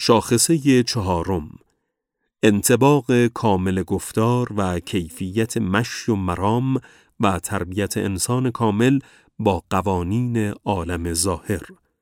شاخصه چهارم، انطباق کامل گفتار و کیفیت مشی و مرام و تربیت انسان کامل با قوانین عالم ظاهر.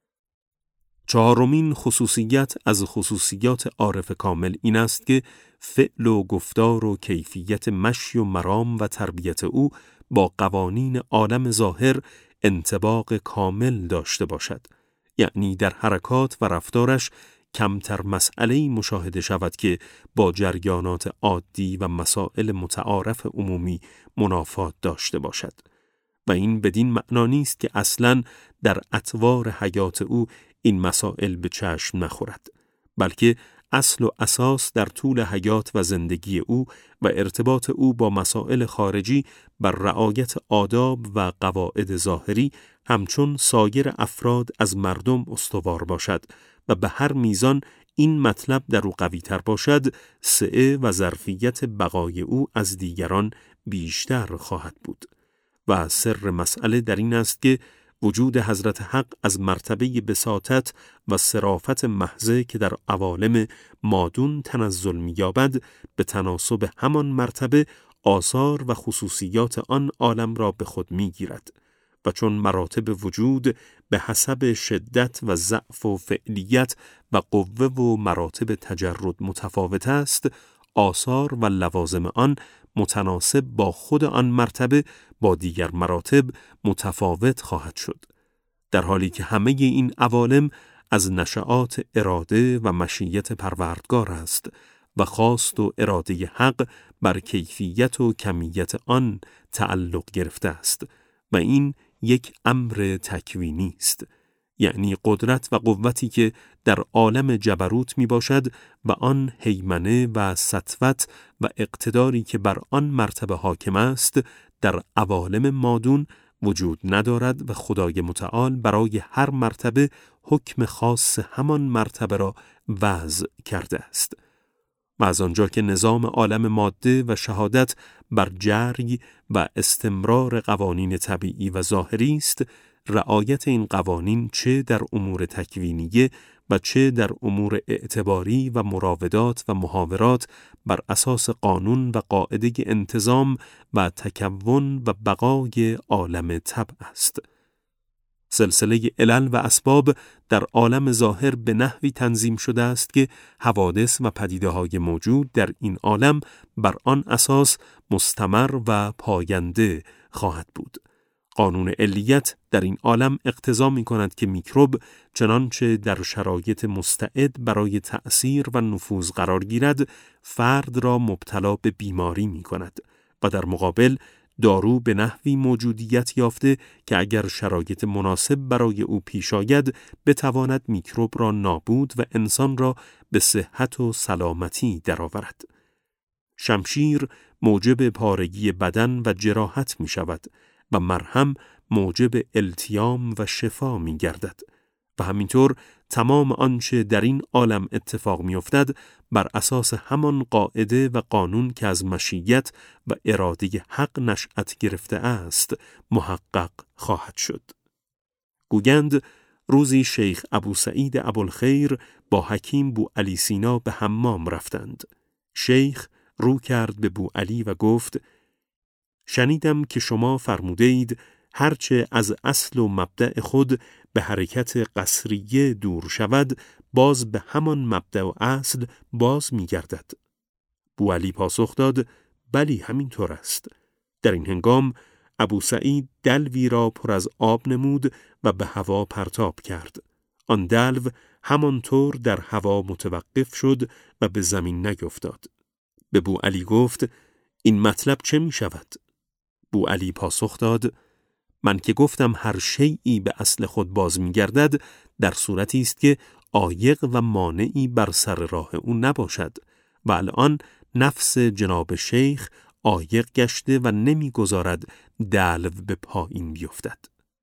چهارمین خصوصیت از خصوصیات عارف کامل این است که فعل و گفتار و کیفیت مشی و مرام و تربیت او با قوانین عالم ظاهر انطباق کامل داشته باشد. یعنی در حرکات و رفتارش کمتر مسئله‌ای مشاهده شود که با جریانات عادی و مسائل متعارف عمومی منافات داشته باشد. و این بدین معنا نیست که اصلاً در اطوار حیات او این مسائل به چشم نخورد، بلکه اصل و اساس در طول حیات و زندگی او و ارتباط او با مسائل خارجی بر رعایت آداب و قواعد ظاهری همچون سایر افراد از مردم استوار باشد و به هر میزان این مطلب در او قوی تر باشد، سعه و ظرفیت بقای او از دیگران بیشتر خواهد بود. و سر مسئله در این است که وجود حضرت حق از مرتبه بساطت و صرافت محضه که در عوالم مادون تنزل می‌یابد به تناسب همان مرتبه آثار و خصوصیات آن عالم را به خود می‌گیرد و چون مراتب وجود به حسب شدت و ضعف و فعلیت و قوه و مراتب تجرد متفاوت است، آثار و لوازم آن متناسب با خود آن مرتبه با دیگر مراتب متفاوت خواهد شد، در حالی که همه این عوالم از نشأات اراده و مشیت پروردگار است و خواست و اراده حق بر کیفیت و کمیت آن تعلق گرفته است و این یک امر تکوینی است، یعنی قدرت و قوتی که در عالم جبروت می باشد و آن هیمنه و سطوت و اقتداری که بر آن مرتبه حاکم است در عوالم مادون وجود ندارد و خدای متعال برای هر مرتبه حکم خاص همان مرتبه را وضع کرده است. و از آنجا که نظام عالم ماده و شهادت بر جری و استمرار قوانین طبیعی و ظاهری است، رعایت این قوانین چه در امور تکوینیه و چه در امور اعتباری و مراودات و محاورات بر اساس قانون و قاعده انتظام و تکون و بقای عالم طبع است. سلسله علل و اسباب در عالم ظاهر به نحوی تنظیم شده است که حوادث و پدیده‌های موجود در این عالم بر آن اساس مستمر و پاینده خواهد بود. قانون علیت در این عالم اقتضا می کند که میکروب چنانچه در شرایط مستعد برای تأثیر و نفوذ قرار گیرد، فرد را مبتلا به بیماری می کند و در مقابل دارو به نحوی موجودیت یافته که اگر شرایط مناسب برای او پیش آید بتواند میکروب را نابود و انسان را به صحت و سلامتی درآورد. شمشیر موجب پارگی بدن و جراحت می شود و مرهم موجب التیام و شفا می گردد و همینطور تمام آنچه در این عالم اتفاق می افتد بر اساس همان قاعده و قانون که از مشیت و اراده حق نشأت گرفته است محقق خواهد شد. گویند روزی شیخ ابو سعید ابوالخیر با حکیم بو علی سینا به حمام رفتند. شیخ رو کرد به بو علی و گفت: شنیدم که شما فرموده اید هرچه از اصل و مبدأ خود به حرکت قصریه دور شود باز به همان مبدأ و اصل باز می گردد. بو علی پاسخ داد: بلی همینطور است. در این هنگام ابو سعید دلوی را پر از آب نمود و به هوا پرتاب کرد. آن دلو همانطور در هوا متوقف شد و به زمین نیفتاد. به بو علی گفت: این مطلب چه می شود؟ بو علی پاسخ داد: من که گفتم هر شیئی به اصل خود باز می گردد در صورتی است که عایق و مانعی بر سر راه او نباشد و الان نفس جناب شیخ عایق گشته و نمی گذارد دلو به پایین بیفتد.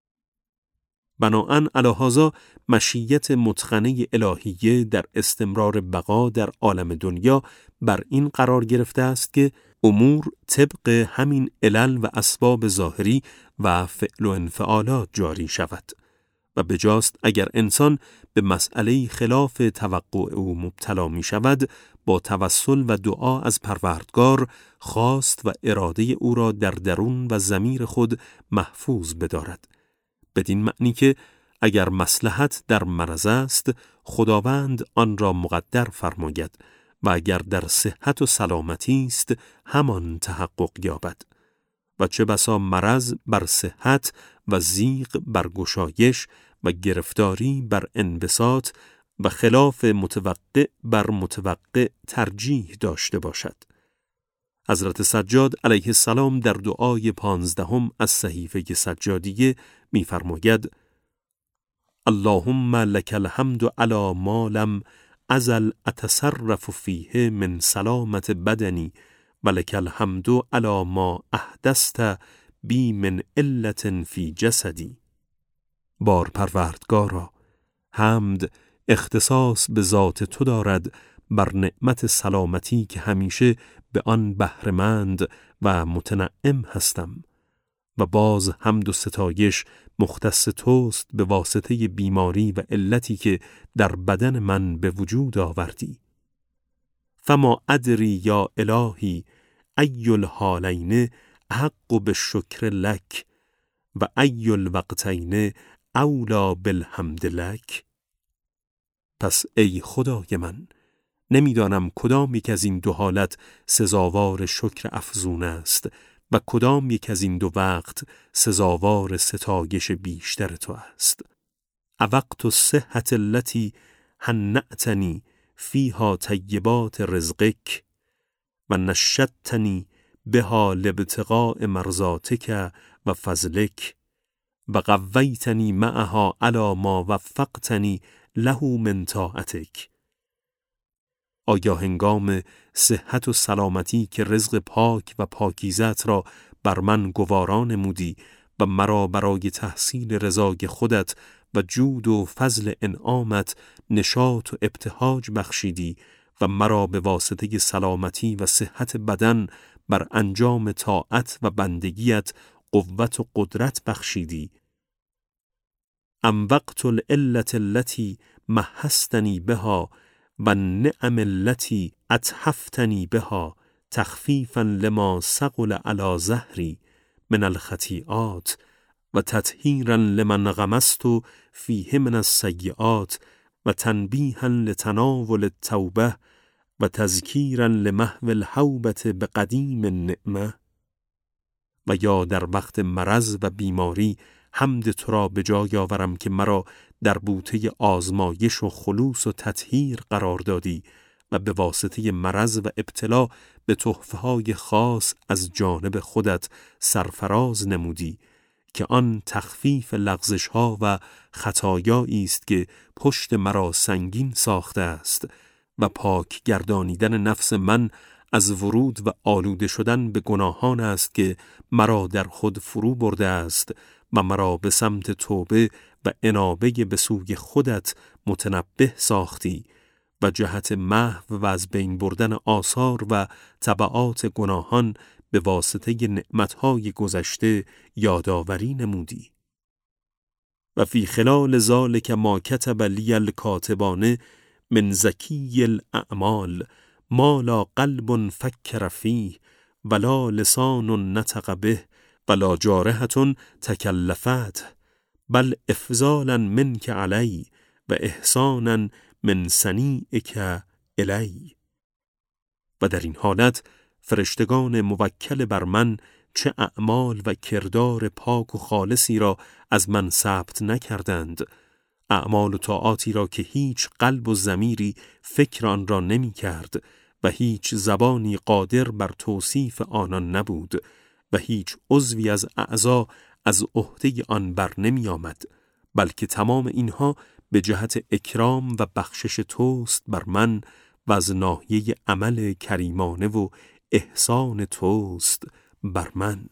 بناهن علی هذا مشیت متقنه الهیه در استمرار بقا در عالم دنیا بر این قرار گرفته است که امور طبق همین علل و اسباب ظاهری و فعل و انفعالات جاری شود و بجاست اگر انسان به مسئله خلاف توقع او مبتلا می شود، با توسل و دعا از پروردگار خواست و اراده او را در درون و ضمیر خود محفوظ بدارد. بدین معنی که اگر مصلحت در مرض است، خداوند آن را مقدر فرماید و اگر در صحت و سلامتی است، همان تحقق یابد. و چه بسا مرض بر صحت و ضیق بر گشایش و گرفتاری بر انبساط و خلاف متوقع بر متوقع ترجیح داشته باشد. حضرت سجاد علیه السلام در دعای 15 از صحیفه سجادیه می‌فرماید: اللهم لك الحمد علی ما لم ازل اتصرف فیه من سلامت بدنی و لك الحمد علی ما احدثت بی من علت فی جسدی. بار پروردگارا، حمد اختصاص به ذات تو دارد بر نعمت سلامتی که همیشه به آن بهره‌مند و متنعم هستم، و باز حمد و ستایش مختص توست به واسطه بیماری و علتی که در بدن من به وجود آوردی. فما ادری یا الهی ای الحالین حق بالشکر لک و ای الوقتین اولا بالحمد لک. پس ای خدای من، نمیدانم کدام یک از این دو حالت سزاوار شکر افزون است و کدام یک از این دو وقت سزاوار ستایش بیشتر تو است. اوقت الصحة التي هنأتنی فیها طیبات رزقک و نشدتنی بها لابتغاء مرضاتک و فضلک و قویتنی معها علی ما وفقتنی له من طاعتک. آیا هنگام صحت و سلامتی که رزق پاک و پاکیزت را بر من گوارا نمودی و مرا برای تحصیل رضای خودت و جود و فضل انعامت نشاط و ابتهاج بخشیدی و مرا به واسطه سلامتی و صحت بدن بر انجام طاعت و بندگیت قوت و قدرت بخشیدی؟ ام وقت العلة التي مهستنی بها و النعم التي اتحفتنی بها تخفیفا لما ثقل علی ظهری من الخطیئات و تطهیرا لمن غمست فیه من السیئات و تنبیها لتناول التوبه و تذکیرا لمحو الحوبة بقدیم النعمه. و یا در وقت مرض و بیماری حمد تو را به جای آورم که مرا در بوته آزمایش و خلوص و تطهیر قرار دادی و به واسطه مرض و ابتلا به تحفه‌های خاص از جانب خودت سرفراز نمودی که آن تخفیف لغزش‌ها و خطایایی است که پشت مرا سنگین ساخته است و پاک گردانیدن نفس من از ورود و آلوده شدن به گناهان است که مرا در خود فرو برده است و مرا به سمت توبه و انابه به سوی خودت متنبه ساختی و جهت محو و از بین بردن آثار و تبعات گناهان به واسطه نعمتهای گذشته یادآوری نمودی. و فی خلال ذلک ما کتب لی الکاتبان من زکی الاعمال ما لا قلب فکر فیه ولا لسان نطق به ولا جارحة تکلفت بل افضالا منک علی و احسانا من صنیعک الی. و در این حالت فرشتگان موکل بر من چه اعمال و کردار پاک و خالصی را از من ثبت نکردند، اعمال و طاعاتی را که هیچ قلب و ضمیری فکر آن را نمی کرد و هیچ زبانی قادر بر توصیف آنان نبود و هیچ عضوی از اعضا از عهده آن بر نمی آمد، بلکه تمام اینها به جهت اکرام و بخشش توست بر من و از ناحیه عمل کریمانه و احسان توست بر من.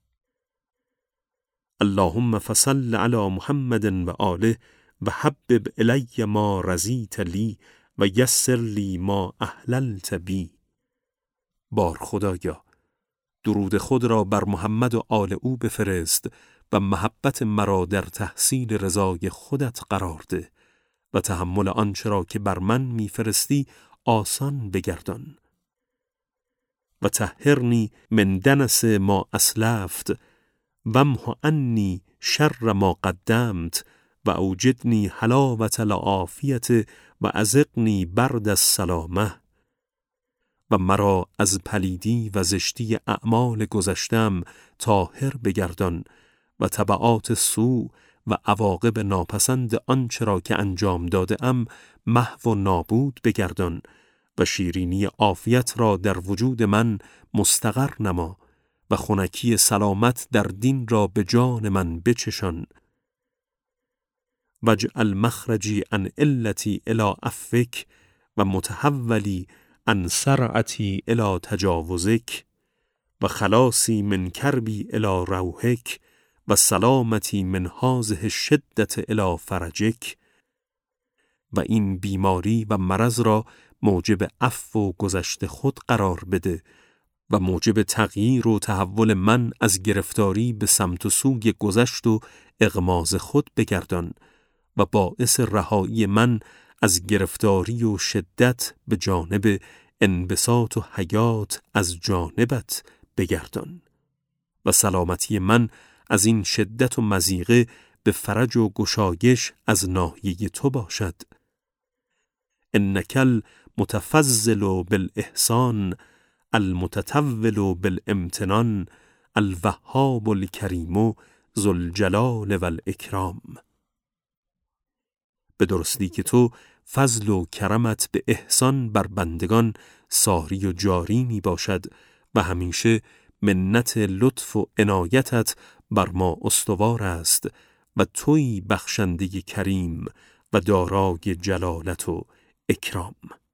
اللهم فصل علی محمد و آله و حبب الی ما رضیت لی و یسر لی ما احللت بی. بار خدایا، درود خود را بر محمد و آل او بفرست و محبت مرا در تحصیل رضای خودت قرار ده و تحمل آنچه را که بر من میفرستی آسان بگردان. و طهرنی من دنس ما اسلفت وامح عنی شر ما قدمت و اوجدنی حلاوة العافیة و اذقنی برد السلامة. و مرا از پلیدی و زشتی اعمال گذشتم طاهر بگردان و تبعات سوء و عواقب ناپسند آنچه را که انجام داده ام محو و نابود بگردان و شیرینی عافیت را در وجود من مستقر نما و خنکی سلامت در دین را به جان من بچشان. واجعل مخرجی عن علتی الی عفوک و متحولی عن سرعتی الی تجاوزک و خلاصی من کربی الی روحک و سلامتی من هذه الشدة الی فرجک. و این بیماری و مرض را موجب عفو و گذشت خود قرار بده و موجب تغییر و تحول من از گرفتاری به سمت و سوی گذشت و اغماض خود بگردان و باعث رهایی من از گرفتاری و شدت به جانب انبساط و حیات از جانبت بگردان و سلامتی من از این شدت و مضیقه به فرج و گشایش از ناحیه تو باشد. انک المتفضل بالاحسان المتطول بالامتنان الوهاب الکریم ذو الجلال والاکرام. به درستی که تو فضل و کرمت به احسان بر بندگان ساری و جاری می باشد و همیشه منت لطف و عنایتت بر ما استوار است و تویی بخشنده کریم و دارای جلالت و اکرام.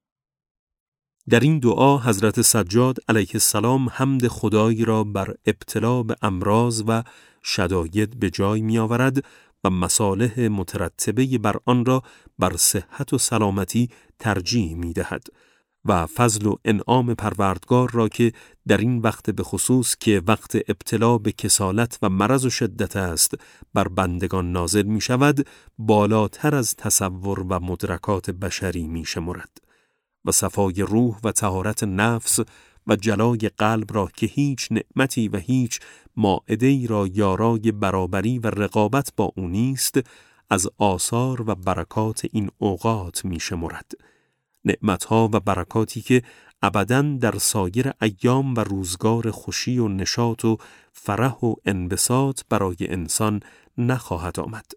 در این دعا حضرت سجاد علیه السلام حمد خدایی را بر ابتلا به امراض و شداید به جای می آورد و مصالح مترتبه بر آن را بر صحت و سلامتی ترجیح می دهد و فضل و انعام پروردگار را که در این وقت به خصوص که وقت ابتلا به کسالت و مرض و شدت است بر بندگان نازل می شود بالاتر از تصور و مدرکات بشری می شمرد و صفای روح و طهارت نفس و جلای قلب را که هیچ نعمتی و هیچ مائده‌ای را یارای برابری و رقابت با او نیست از آثار و برکات این اوقات می شمرد. نعمتها و برکاتی که ابداً در سایر ایام و روزگار خوشی و نشاط و فرح و انبساط برای انسان نخواهد آمد.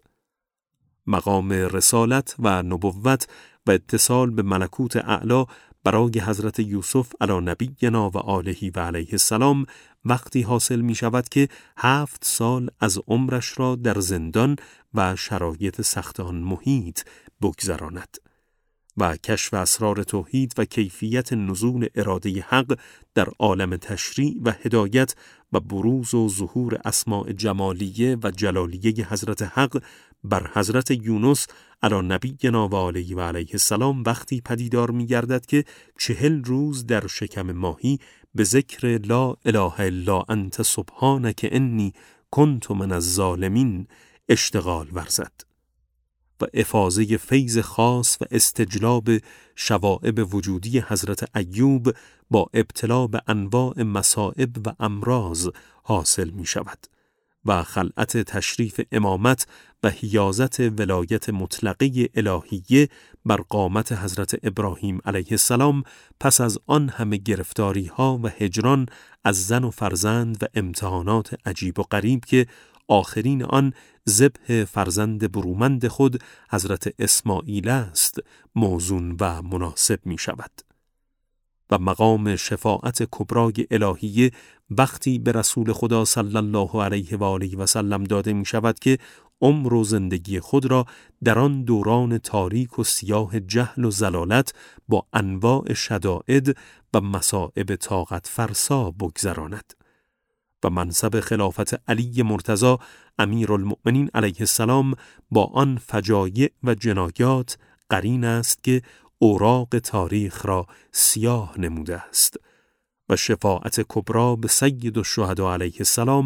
مقام رسالت و نبوت و اتصال به ملکوت اعلی برای حضرت یوسف علی نبینا و آله و علیه السلام وقتی حاصل می شود که 7 سال از عمرش را در زندان و شرایط سخت آن محیط بگذراند و کشف اسرار توحید و کیفیت نزول اراده حق در عالم تشریع و هدایت و بروز و ظهور اسماء جمالیه و جلالیه حضرت حق بر حضرت یونس علی نبینا و آله و علیه السلام وقتی پدیدار می گردد که 40 روز در شکم ماهی به ذکر لا اله الا انت سبحانک انی کنت من الظالمین اشتغال ورزد و افاضه فیض خاص و استجلاب شوائب وجودی حضرت ایوب با ابتلا به انواع مصائب و امراض حاصل می شود و خلعت تشریف امامت و حیازت ولایت مطلقه الهیه بر قامت حضرت ابراهیم علیه السلام پس از آن همه گرفتاری ها و هجران از زن و فرزند و امتحانات عجیب و غریب که آخرین آن ذبح فرزند برومند خود حضرت اسماعیل است موزون و مناسب می شود. و مقام شفاعت کبرای الهیه وقتی به رسول خدا صلی الله علیه و آله و سلم داده می شود که عمر و زندگی خود را در آن دوران تاریک و سیاه جهل و ضلالت با انواع شدائد و مصائب طاقت فرسا بگذراند و منصب خلافت علی مرتضی امیرالمؤمنین علیه السلام با آن فجایع و جنایات قرین است که اوراق تاریخ را سیاه نموده است و شفاعت کبرا به سید الشهدا علیه السلام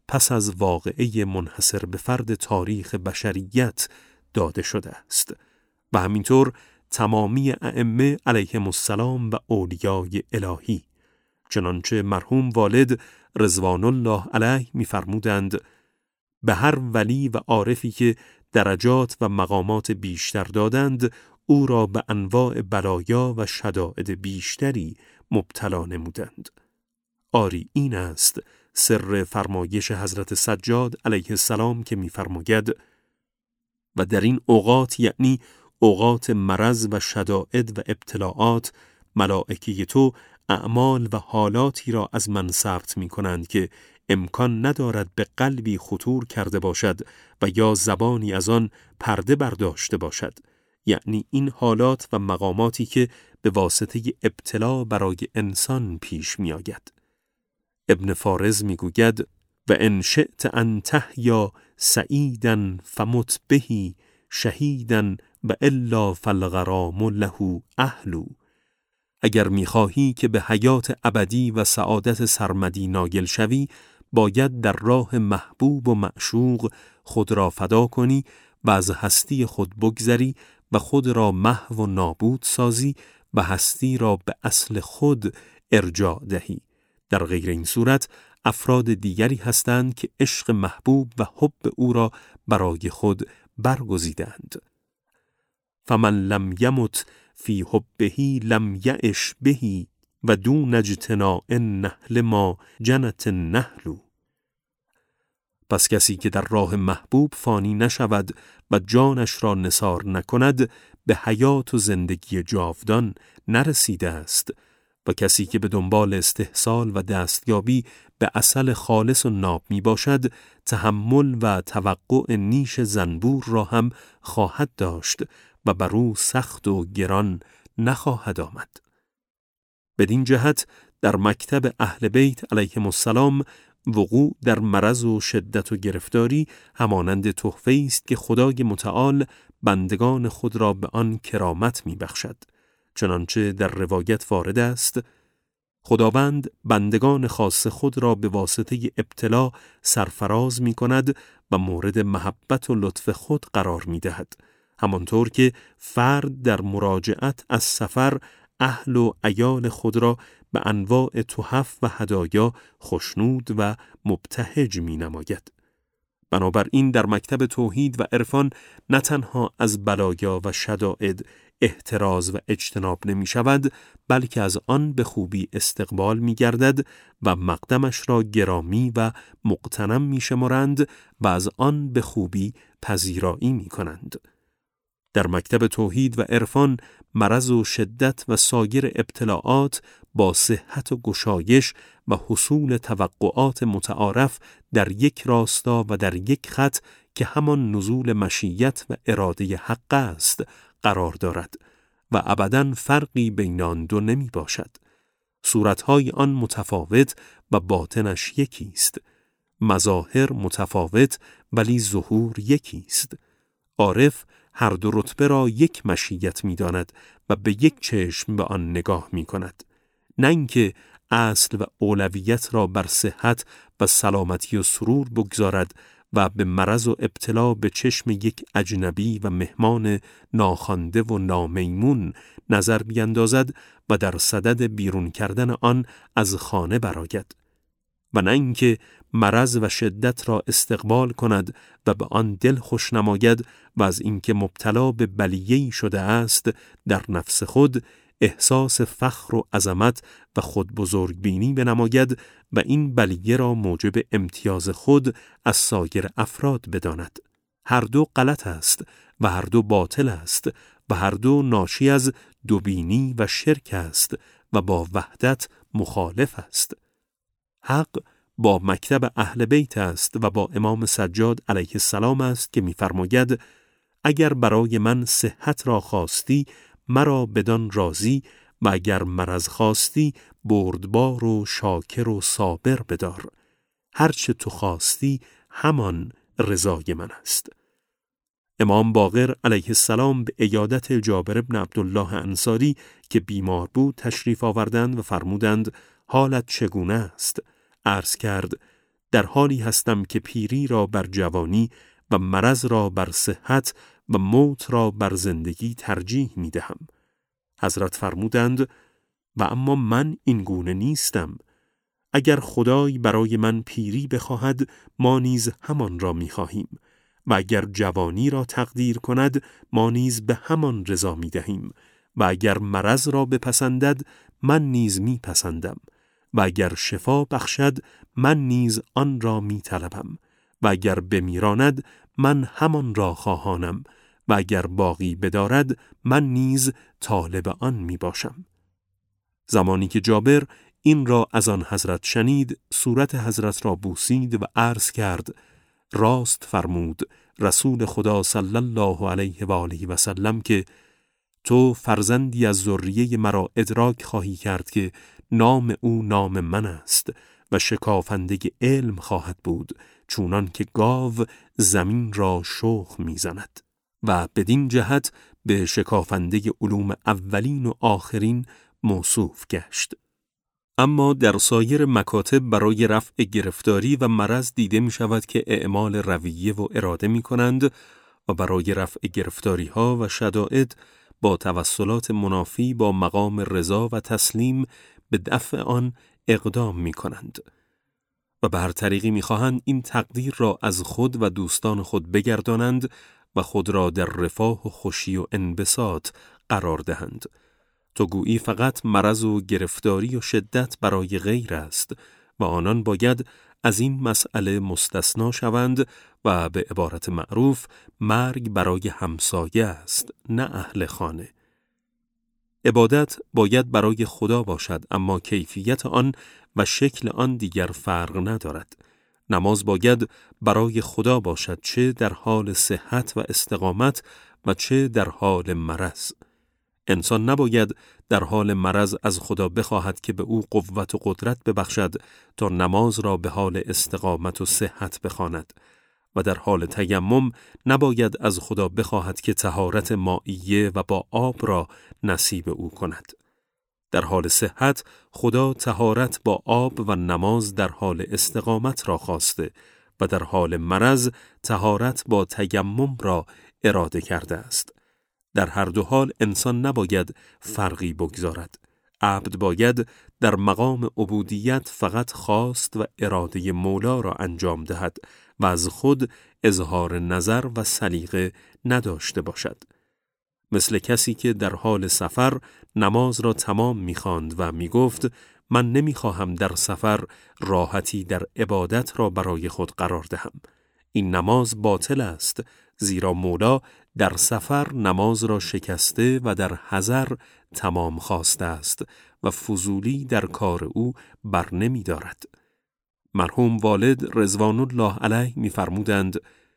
پس از واقعه منحصر به فرد تاریخ بشریت داده شده است و همینطور تمامی ائمه علیهم السلام و اولیای الهی. چنانچه مرحوم والد رضوان الله علیه می‌فرمودند به هر ولی و عارفی که درجات و مقامات بیشتر دادند او را به انواع بلایا و شدائد بیشتری مبتلا نمودند. آری این است سر فرمایش حضرت سجاد علیه السلام که می‌فرماید و در این اوقات، یعنی اوقات مرض و شدائد و ابتلاعات، ملائکه تو اعمال و حالاتی را از من ثبت می‌کنند که امکان ندارد به قلبی خطور کرده باشد و یا زبانی از آن پرده برداشته باشد، یعنی این حالات و مقاماتی که به واسطه ابتلا برای انسان پیش می آید. ابن فارض می گوید و ان شئت ان تحیا سعیدا فمت بهی شهیدا و الا فالغرام له اهل. اگر می‌خواهی که به حیات ابدی و سعادت سرمدی نایل شوی، باید در راه محبوب و معشوق خود را فدا کنی و از هستی خود بگذری و خود را محو و نابود سازی و هستی را به اصل خود ارجاع دهی. در غیر این صورت افراد دیگری هستند که عشق محبوب و حب او را برای خود برگزیدند. فمن لم یمت فی حبه لم یعش بهی و دون اجتناء النحل ما جنت النحل. پس کسی که در راه محبوب فانی نشود و جانش را نثار نکند به حیات و زندگی جاودان نرسیده است و کسی که به دنبال استحصال و دستیابی به عسل خالص و ناب می باشد تحمل و توقع نیش زنبور را هم خواهد داشت و بر او سخت و گران نخواهد آمد. بدین جهت در مکتب اهل بیت علیهم السلام وقوع در مرض و شدت و گرفتاری همانند تحفه‌ای است که خدای متعال بندگان خود را به آن کرامت می بخشد. چنانچه در روایت وارد است خداوند بندگان خاص خود را به واسطه ابتلا سرفراز می کند و مورد محبت و لطف خود قرار می دهد. همانطور که فرد در مراجعت از سفر اهل و عیال خود را به انواع تحف و هدایا خشنود و مبتهج می نماید. بنابراین در مکتب توحید و عرفان نه تنها از بلایا و شدائد احتراز و اجتناب نمی شود، بلکه از آن به خوبی استقبال می گردد و مقدمش را گرامی و مغتنم می شمارند و از آن به خوبی پذیرایی می کنند. در مکتب توحید و عرفان مرض و شدت و سایر ابتلاعات با صحت و گشایش و حصول توقعات متعارف در یک راستا و در یک خط که همان نزول مشیت و اراده حق است قرار دارد و ابداً فرقی بین آن دو نمی باشد. صورتهای آن متفاوت و باطنش یکی است. مظاهر متفاوت ولی ظهور یکی است. عارف هر دو رتبه را یک مشیت می داند و به یک چشم به آن نگاه می کند. نه اینکه اصل و اولویت را بر صحت و سلامتی و سرور بگذارد و به مرض و ابتلا به چشم یک اجنبی و مهمان ناخوانده و نامیمون نظر بیندازد و در صدد بیرون کردن آن از خانه برآید، و نه اینکه مرض و شدت را استقبال کند و به آن دل خوش نماید و از اینکه مبتلا به بلیه‌ای شده است در نفس خود احساس فخر و عظمت و خود بزرگبینی بنماید و این بلیه را موجب امتیاز خود از سایر افراد بداند. هر دو غلط است و هر دو باطل است و هر دو ناشی از دوبینی و شرک است و با وحدت مخالف است. حق با مکتب اهل بیت است و با امام سجاد علیه السلام است که می‌فرماید اگر برای من صحت را خواستی مرا بدان راضی و اگر مرض خواستی بردبار و شاکر و صابر بدار. هرچه تو خواستی همان رضای من است. امام باقر علیه السلام به عیادت جابر بن عبدالله انصاری که بیمار بود تشریف آوردند و فرمودند حالت چگونه است؟ عرض کرد در حالی هستم که پیری را بر جوانی و مرض را بر صحت و موت را بر زندگی ترجیح می دهم. حضرت فرمودند و اما من این گونه نیستم. اگر خدای برای من پیری بخواهد ما نیز همان را می خواهیم و اگر جوانی را تقدیر کند ما نیز به همان رضا می دهیم و اگر مرض را بپسندد من نیز می پسندم و اگر شفا بخشد من نیز آن را می طلبم و اگر بمیراند من همان را خواهانم و اگر باقی بدارد من نیز طالب آن می باشم. زمانی که جابر این را از آن حضرت شنید، صورت حضرت را بوسید و عرض کرد: راست فرمود رسول خدا صلی الله علیه و آله و سلم که تو فرزندی از ذریه مرا ادراک خواهی کرد که نام او نام من است و شکافنده علم خواهد بود، چونان که گاو زمین را شخم میزند و بدین جهت به شکافنده علوم اولین و آخرین موصوف گشت. اما در سایر مکاتب برای رفع گرفتاری و مرض دیده می شود که اعمال رویه و اراده می کنند و برای رفع گرفتاری ها و شدائد با توسلات منافی با مقام رضا و تسلیم به دفع آن اقدام می کنند و به هر طریقی می خواهند این تقدیر را از خود و دوستان خود بگردانند و خود را در رفاه و خوشی و انبساط قرار دهند. تو گویی فقط مرض و گرفتاری و شدت برای غیر است و آنان باید از این مسئله مستثنا شوند و به عبارت معروف مرگ برای همسایه است، نه اهل خانه. عبادت باید برای خدا باشد، اما کیفیت آن و شکل آن دیگر فرق ندارد. نماز باید برای خدا باشد، چه در حال صحت و استقامت و چه در حال مرض. انسان نباید در حال مرض از خدا بخواهد که به او قوت و قدرت ببخشد تا نماز را به حال استقامت و صحت بخواند و در حال تیمم نباید از خدا بخواهد که طهارت مائیه و با آب را نصیب او کند. در حال صحت خدا طهارت با آب و نماز در حال استقامت را خواسته و در حال مرض طهارت با تیمم را اراده کرده است. در هر دو حال انسان نباید فرقی بگذارد. عبد باید در مقام عبودیت فقط خواست و اراده مولا را انجام دهد و از خود اظهار نظر و سلیقه نداشته باشد. مثل کسی که در حال سفر نماز را تمام می‌خواند و می‌گفت من نمی‌خواهم در سفر راحتی در عبادت را برای خود قرار دهم. این نماز باطل است، زیرا مولا در سفر نماز را شکسته و در حضر تمام خواسته است و فضولی در کار او بر نمی دارد. مرحوم والد رضوان الله علیه می فرمودند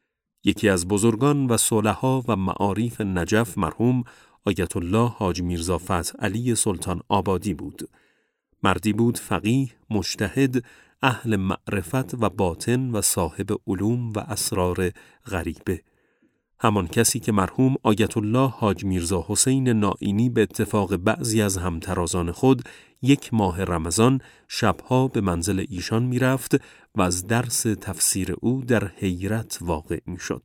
یکی از بزرگان و صلحا و معارف نجف مرحوم آیت الله حاج میرزا فتح علی سلطان آبادی بود. مردی بود فقیه، مجتهد، اهل معرفت و باطن و صاحب علوم و اسرار غریبه. همان کسی که مرحوم آیت الله حاج میرزا حسین نائینی به اتفاق بعضی از همترازان خود 1 ماه رمضان شبها به منزل ایشان می رفت و از درس تفسیر او در حیرت واقع می شد.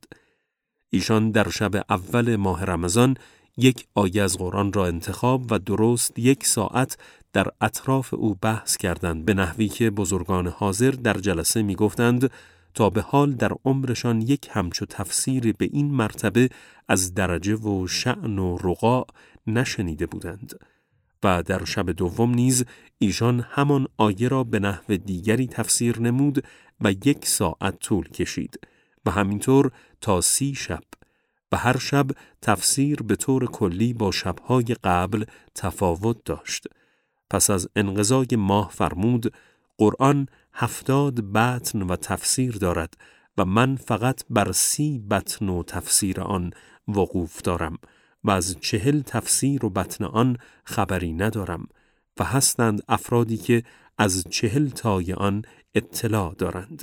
ایشان در شب اول ماه رمضان 1 آیه از قرآن را انتخاب و درست 1 ساعت در اطراف او بحث کردند، به نحوی که بزرگان حاضر در جلسه می گفتند تا به حال در عمرشان 1 همچو تفسیر به این مرتبه از درجه و شأن و رقاع نشنیده بودند. و در شب دوم نیز ایشان همان آیه را به نحو دیگری تفسیر نمود و 1 ساعت طول کشید و همینطور تا 30 شب و هر شب تفسیر به طور کلی با شبهای قبل تفاوت داشت. پس از انقضای ماه فرمود قرآن 70 بطن و تفسیر دارد و من فقط بر 30 بطن و تفسیر آن وقوف دارم و از 40 تفسیر و بطن آن خبری ندارم و هستند افرادی که از 40 تای آن اطلاع دارند.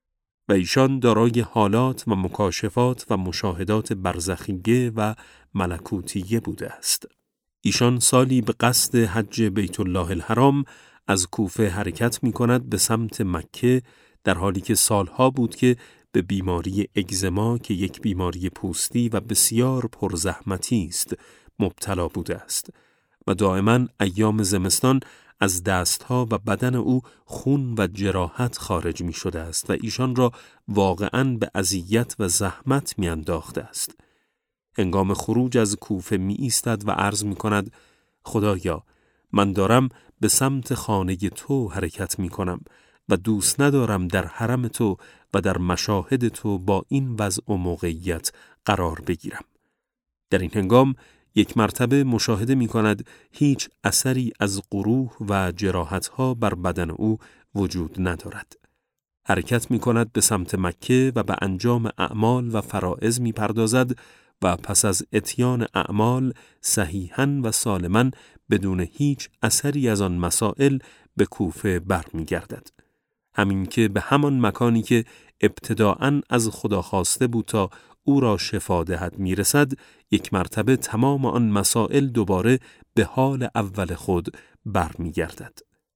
و ایشان دارای حالات و مکاشفات و مشاهدات برزخیه و ملکوتیه بوده است. ایشان سالی به قصد حج بیت الله الحرام از کوفه حرکت می کند به سمت مکه، در حالی که سالها بود که به بیماری اگزما که یک بیماری پوستی و بسیار پرزحمتی است مبتلا بوده است و دائما ایام زمستان از دستها و بدن او خون و جراحت خارج می شده است و ایشان را واقعاً به اذیت و زحمت می انداخته است. هنگام خروج از کوفه می ایستد و عرض می کند: خدایا، من دارم به سمت خانه تو حرکت می کنم و دوست ندارم در حرم تو و در مشاهد تو با این وضع و موقعیت قرار بگیرم. در این هنگام یک مرتبه مشاهده می کند هیچ اثری از قروح و جراحتها بر بدن او وجود ندارد. حرکت می کند به سمت مکه و به انجام اعمال و فرائض می پردازد و پس از اتیان اعمال صحیحاً و سالماً بدون هیچ اثری از آن مسائل به کوفه برمی گردد. همین که به همان مکانی که ابتداءً از خدا خواسته بود تا او را شفا دهد می رسد، یک مرتبه تمام آن مسائل دوباره به حال اول خود برمی گردد.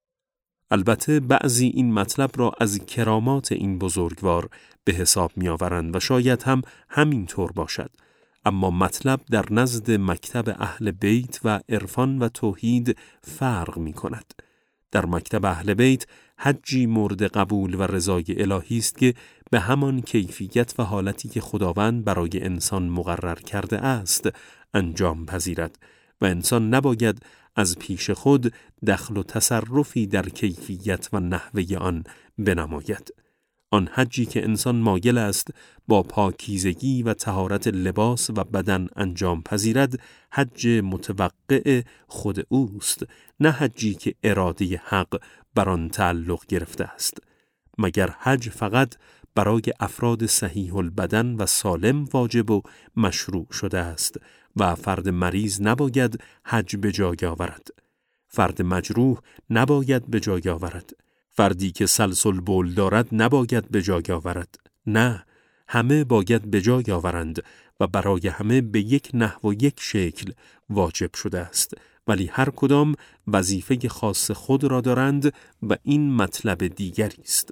البته بعضی این مطلب را از کرامات این بزرگوار به حساب می آورند و شاید هم همین طور باشد، اما مطلب در نزد مکتب اهل بیت و عرفان و توحید فرق می کند. در مکتب اهل بیت حجی مورد قبول و رضای الهی است که به همان کیفیت و حالتی که خداوند برای انسان مقرر کرده است انجام پذیرد و انسان نباید از پیش خود دخل و تصرفی در کیفیت و نحوه آن بنماید. آن حجی که انسان مایل است با پاکیزگی و طهارت لباس و بدن انجام پذیرد، حج متوقع خود اوست، نه حجی که اراده حق بر آن تعلق گرفته است. مگر حج فقط برای افراد صحیح البدن و سالم واجب و مشروع شده است و فرد مریض نباید حج به جای آورد. فرد مجروح نباید به جای آورد. فردی که سلسل بول دارد نباید به جای آورد. نه، همه باید به جای آورند و برای همه به یک نحو و یک شکل واجب شده است، ولی هر کدام وظیفه خاص خود را دارند و این مطلب دیگری است.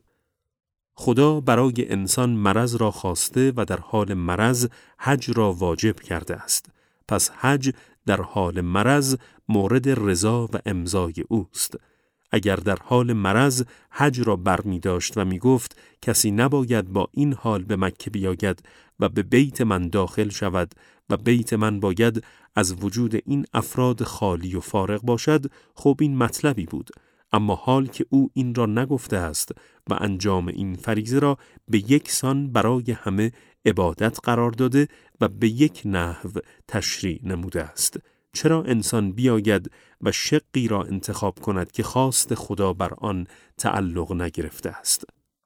خدا برای انسان مرض را خواسته و در حال مرض حج را واجب کرده است. پس حج در حال مرض مورد رضا و امضای اوست. اگر در حال مرض حج را برمی داشت و می گفت کسی نباید با این حال به مکه بیاید و به بیت من داخل شود و بیت من باید از وجود این افراد خالی و فارغ باشد، خب این مطلبی بود. اما حال که او این را نگفته است و انجام این فریضه را به یک سان برای همه عبادت قرار داده و به یک نحو تشریع نموده است، چرا انسان بیاید و شقی را انتخاب کند که خواست خدا بر آن تعلق نگرفته است؟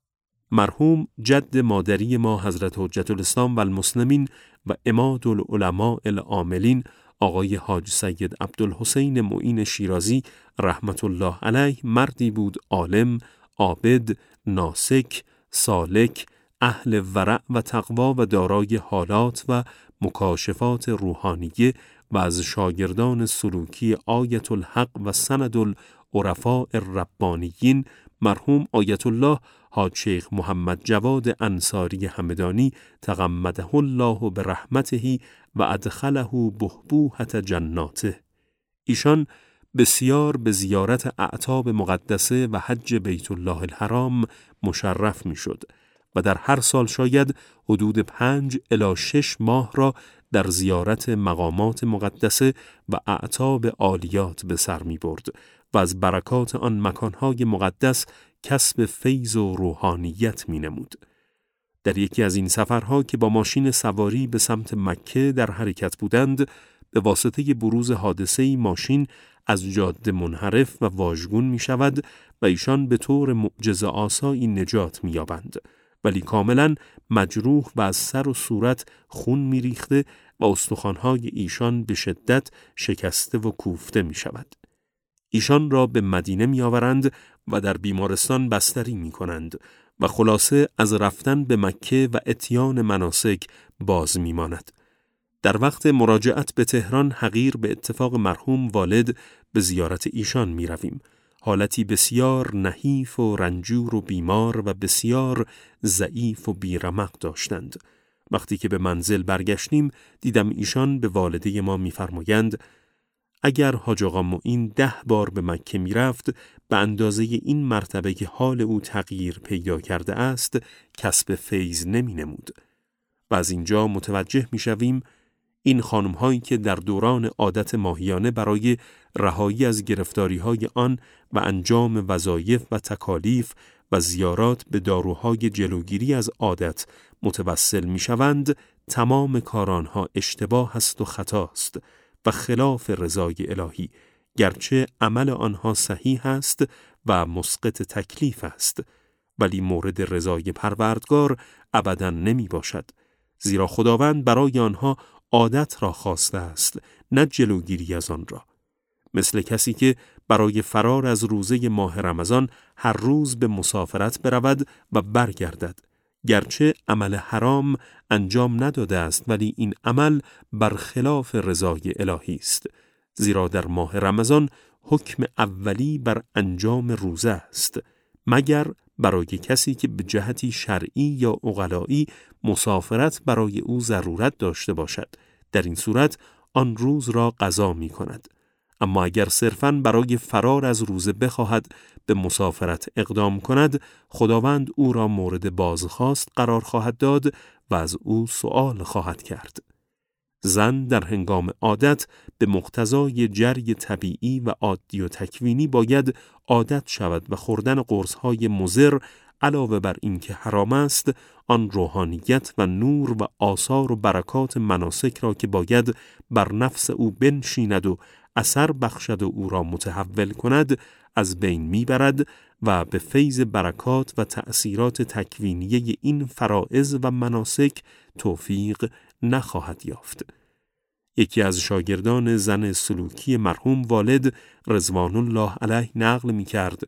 مرحوم جد مادری ما حضرت حجت الاسلام و المسلمین و عماد العلماء العاملین آقای حاج سید عبدالحسین معین شیرازی رحمت الله علیه مردی بود عالم، عابد، ناسک، سالک، اهل ورع و تقوا و دارای حالات و مکاشفات روحانیه و از شاگردان سلوکی آیت الحق و سند العرفاء الربانیین مرحوم آیت الله حاج شیخ محمد جواد انصاری همدانی تغمده الله برحمته و ادخله بحبوحة جناته. ایشان بسیار به زیارت اعتاب مقدسه و حج بیت الله الحرام مشرف می شد و در هر سال شاید حدود 5 الی 6 ماه را در زیارت مقامات مقدسه و اعتاب عالیات به سر می برد و از برکات آن مکانهای مقدس کسب فیض و روحانیت می نمود. در یکی از این سفرها که با ماشین سواری به سمت مکه در حرکت بودند، به واسطه بروز حادثه‌ای ماشین از جاده منحرف و واژگون می شود و ایشان به طور معجزه آسایی نجات می یابند، ولی کاملا مجروح و از سر و صورت خون می ریخته و استخوان‌های ایشان به شدت شکسته و کوفته می شود. ایشان را به مدینه می آورند و در بیمارستان بستری می کنند و خلاصه از رفتن به مکه و اتیان مناسک باز می ماند. در وقت مراجعت به تهران حقیر به اتفاق مرحوم والد به زیارت ایشان می رویم. حالتی بسیار نحیف و رنجور و بیمار و بسیار ضعیف و بیرمق داشتند. وقتی که به منزل برگشتیم دیدم ایشان به والده ما می‌فرمایند اگر حاج آقا معین 10 بار به مکه می‌رفت به اندازه این مرتبه که حال او تغییر پیدا کرده است کسب فیض نمی‌نمود. و از اینجا متوجه می‌شویم این خانم‌هایی که در دوران عادت ماهیانه برای رهایی از گرفتاری‌های آن و انجام وظایف و تکالیف و زیارات به داروهای جلوگیری از عادت متوسل می‌شوند، تمام کار آنها اشتباه است و خطاست و خلاف رضای الهی، گرچه عمل آنها صحیح است و مسقط تکلیف است، ولی مورد رضای پروردگار ابداً نمی باشد، زیرا خداوند برای آنها عادت را خواسته است، نه جلوگیری از آن را. مثل کسی که برای فرار از روزه ماه رمضان هر روز به مسافرت برود و برگردد، گرچه عمل حرام انجام نداده است ولی این عمل برخلاف رضای الهی است، زیرا در ماه رمضان حکم اولی بر انجام روزه است، مگر برای کسی که به جهتی شرعی یا عقلایی مسافرت برای او ضرورت داشته باشد. در این صورت آن روز را قضا می کند. اما اگر صرفاً برای فرار از روزه بخواهد به مسافرت اقدام کند، خداوند او را مورد بازخواست قرار خواهد داد و از او سؤال خواهد کرد. زن در هنگام عادت به مقتضای جری طبیعی و عادی و تکوینی باید عادت شود و خوردن قرص‌های مضر علاوه بر این که حرام است، آن روحانیت و نور و آثار و برکات مناسک را که باید بر نفس او بنشیند و اثر بخشد و او را متحول کند از بین میبرد و به فیض برکات و تأثیرات تکوینیه این فرائض و مناسک توفیق نخواهد یافت. یکی از شاگردان زن سلوکی مرحوم والد رضوان الله علیه نقل می‌کرد: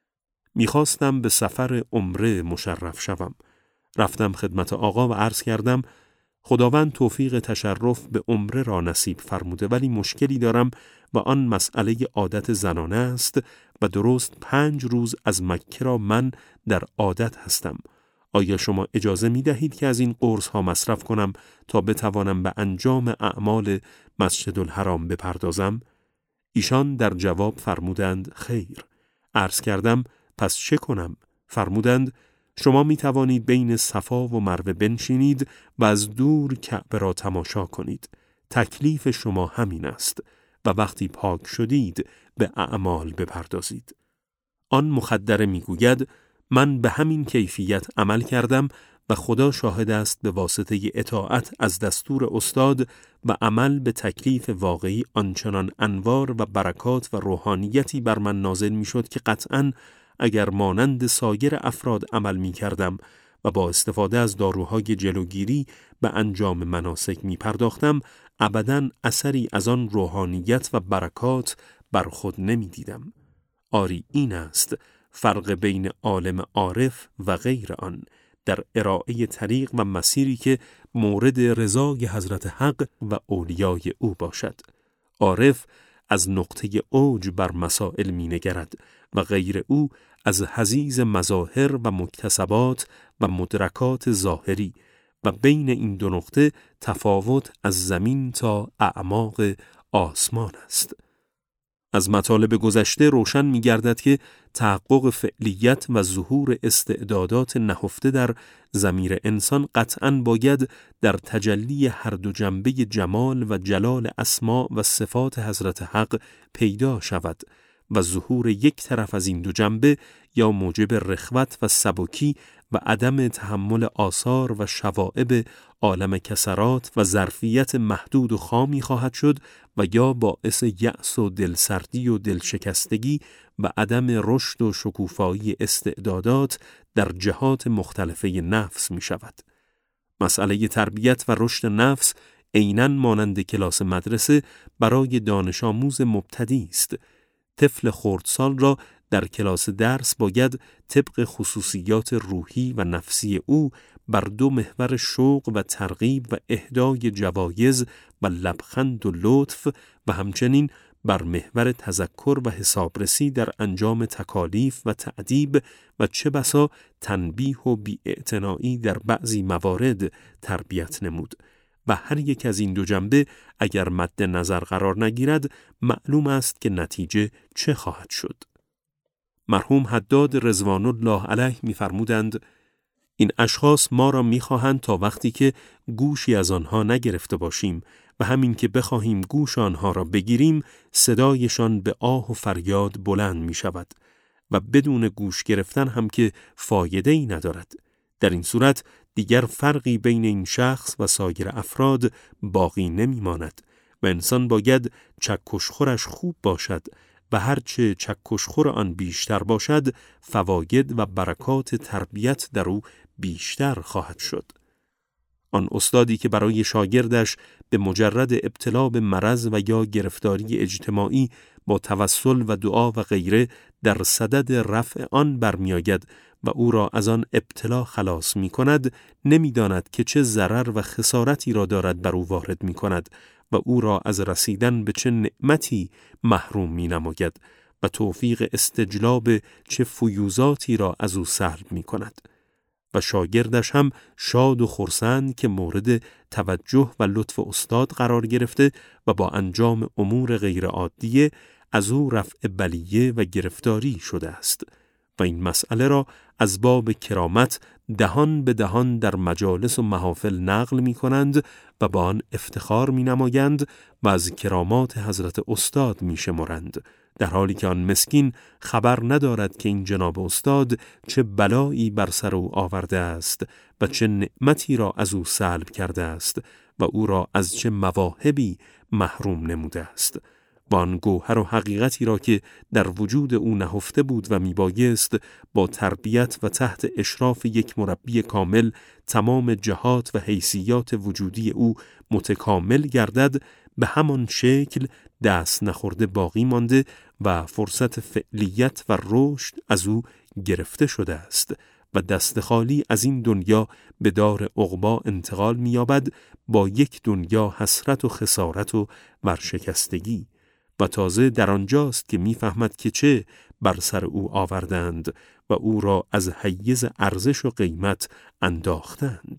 می‌خواستم به سفر عمره مشرف شوم. رفتم خدمت آقا و عرض کردم خداوند توفیق تشرف به عمره را نصیب فرموده، ولی مشکلی دارم و آن مسئله عادت زنانه است و درست 5 روز از مکه را من در عادت هستم. آیا شما اجازه می دهید که از این قرص ها مصرف کنم تا بتوانم به انجام اعمال مسجد الحرام بپردازم؟ ایشان در جواب فرمودند خیر. عرض کردم پس چه کنم؟ فرمودند شما می توانید بین صفا و مروه بنشینید و از دور کعبه را تماشا کنید. تکلیف شما همین است و وقتی پاک شدید به اعمال بپردازید. آن مخدره می گوید من به همین کیفیت عمل کردم و خدا شاهد است به واسطه اطاعت از دستور استاد و عمل به تکلیف واقعی آنچنان انوار و برکات و روحانیتی بر من نازل می شد که قطعاً اگر مانند سایر افراد عمل می کردم و با استفاده از داروهای جلوگیری به انجام مناسک می پرداختم، ابداً اثری از آن روحانیت و برکات بر خود نمی دیدم. آری این است فرق بین عالم عارف و غیر آن در ارائه طریق و مسیری که مورد رضای حضرت حق و اولیای او باشد. عارف از نقطه اوج بر مسائل می نگرد و غیر او از حضیض مظاهر و مکتسبات و مدرکات ظاهری و بین این دو نقطه تفاوت از زمین تا اعماق آسمان است. از مطالب گذشته روشن می گردد که تحقق فعلیت و ظهور استعدادات نهفته در ضمیر انسان قطعاً باید در تجلی هر دو جنبه جمال و جلال اسماء و صفات حضرت حق پیدا شود و ظهور یک طرف از این دو جنبه یا موجب رخوت و سبکی و عدم تحمل آثار و شوائب عالم کسرات و ظرفیت محدود و خامی خواهد شد و یا باعث یأس و دلسردی و دلشکستگی و عدم رشد و شکوفایی استعدادات در جهات مختلفه نفس می شود. مسئله تربیت و رشد نفس عیناً مانند کلاس مدرسه برای دانش آموز مبتدی است. طفل خردسال را در کلاس درس باید طبق خصوصیات روحی و نفسی او بر 2 محور شوق و ترغیب و اهدای جوایز و لبخند و لطف و همچنین بر محور تذکر و حسابرسی در انجام تکالیف و تأدیب و چه بسا تنبیه و بی‌اعتنایی در بعضی موارد تربیت نمود و هر یک از این دو جنبه اگر مد نظر قرار نگیرد معلوم است که نتیجه چه خواهد شد. مرحوم حداد رضوان الله علیه می‌فرمودند این اشخاص ما را می‌خواهند تا وقتی که گوشی از آنها نگرفته باشیم و همین که بخواهیم گوش آنها را بگیریم صدایشان به آه و فریاد بلند می‌شود و بدون گوش گرفتن هم که فایده‌ای ندارد. در این صورت دیگر فرقی بین این شخص و سایر افراد باقی نمی‌ماند و انسان باید چکشخورش خوب باشد و هرچه چکشخور آن بیشتر باشد فواید و برکات تربیت در او بیشتر خواهد شد. آن استادی که برای شاگردش به مجرد ابتلا به مرض و یا گرفتاری اجتماعی با توسل و دعا و غیره در صدد رفع آن برمیآید و او را از آن ابتلا خلاص می کند، نمی داند که چه ضرر و خسارتی را دارد بر او وارد می کند و او را از رسیدن به چه نعمتی محروم می نماید و توفیق استجلاب چه فیوزاتی را از او سلب می کند. و شاگردش هم شاد و خرسند که مورد توجه و لطف استاد قرار گرفته و با انجام امور غیر عادیه از او رفع بلیه و گرفتاری شده است و این مسئله را از باب کرامت دهان به دهان در مجالس و محافل نقل می کنند و با آن افتخار می نمایند و از کرامات حضرت استاد می شمرند، در حالی که آن مسکین خبر ندارد که این جناب استاد چه بلایی بر سر او آورده است و چه نعمتی را از او سلب کرده است و او را از چه مواهبی محروم نموده است و آن گوهر و حقیقتی را که در وجود او نهفته بود و میبایست با تربیت و تحت اشراف یک مربی کامل تمام جهات و حیثیات وجودی او متکامل گردد، به همان شکل دست نخورده باقی مانده و فرصت فعلیت و رشد از او گرفته شده است و دست خالی از این دنیا به دار عقبی انتقال می‌یابد با یک دنیا حسرت و خسارت و ورشکستگی و تازه در آنجاست که می‌فهمد که چه بر سر او آوردند و او را از حیز ارزش و قیمت انداختند.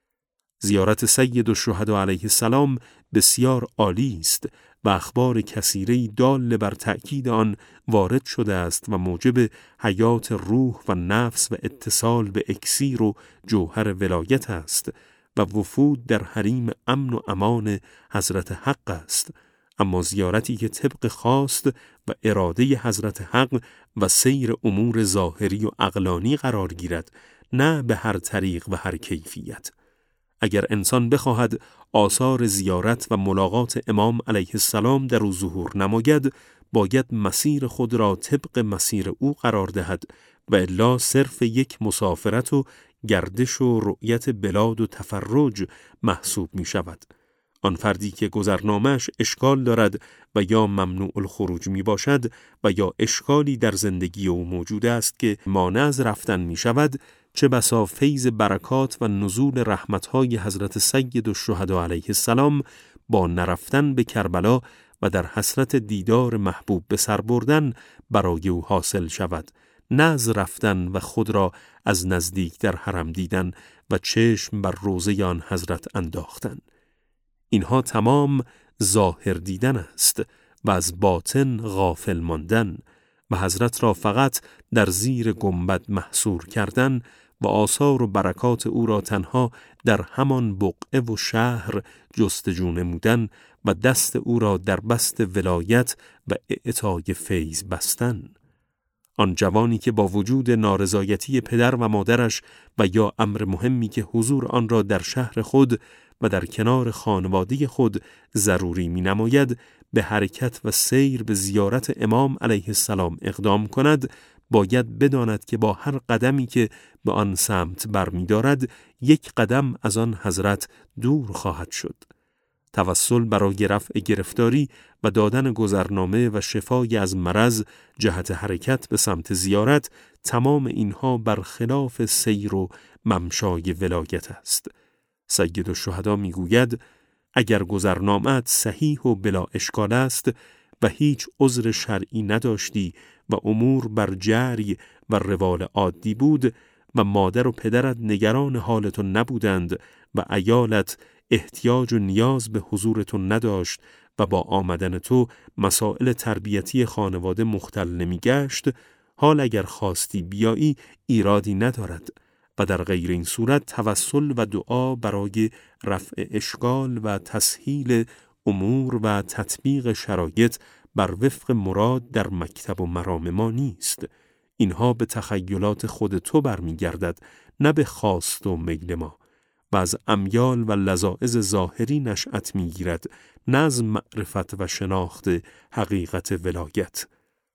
زیارت سید الشهدا علیه السلام بسیار عالی است و اخبار کثیره‌ای دال بر تأکید آن وارد شده است و موجب حیات روح و نفس و اتصال به اکسیر و جوهر ولایت است و وفود در حریم امن و امان حضرت حق است، اما زیارتی که طبق خواست و اراده حضرت حق و سیر امور ظاهری و عقلانی قرار گیرد، نه به هر طریق و هر کیفیت. اگر انسان بخواهد آثار زیارت و ملاقات امام علیه السلام در او ظهور نماید، باید مسیر خود را طبق مسیر او قرار دهد و الا صرف یک مسافرت و گردش و رؤیت بلاد و تفرج محسوب می شود. آن فردی که گذرنامه‌اش اشکال دارد و یا ممنوع الخروج می باشد و یا اشکالی در زندگی او موجود است که مانع از رفتن می شود، چه بسا فیض برکات و نزول رحمت‌های حضرت سید الشهدا علیه السلام با نرفتن به کربلا و در حسرت دیدار محبوب به سر بردن برای او حاصل شود، نه از رفتن و خود را از نزدیک در حرم دیدن و چشم بر روضه آن حضرت انداختن. اینها تمام ظاهر دیدن است و از باطن غافل ماندن و حضرت را فقط در زیر گنبد محصور کردن و آثار و برکات او را تنها در همان بقعه و شهر جستجو نمودن و دست او را در بست ولایت و اعطای فیض بستن. آن جوانی که با وجود نارضایتی پدر و مادرش و یا امر مهمی که حضور آن را در شهر خود و در کنار خانواده خود ضروری می نماید، به حرکت و سیر به زیارت امام علیه السلام اقدام کند، باید بداند که با هر قدمی که به آن سمت برمی دارد، یک قدم از آن حضرت دور خواهد شد. توسل برای رفع گرفتاری و دادن گذرنامه و شفای از مرض جهت حرکت به سمت زیارت، تمام اینها برخلاف سیر و ممشای ولایت است. سید الشهدا میگوید اگر گذرنامه‌ات صحیح و بلا اشکال است و هیچ عذر شرعی نداشتی و امور بر جری و روال عادی بود و مادر و پدرت نگران حالتون نبودند و عیالت احتیاج و نیاز به حضورتون نداشت و با آمدن تو مسائل تربیتی خانواده مختل نمیگشت، حال اگر خواستی بیایی ایرادی ندارد و در غیر این صورت توسل و دعا برای رفع اشکال و تسهیل امور و تطبیق شرایط بر وفق مراد در مکتب و مرام ما نیست. اینها به تخیلات خود تو برمیگردد، نه به خواست و میل ما، و از امیال و لذاذ ظاهری نشأت میگیرد، نه از معرفت و شناخت حقیقت ولایت.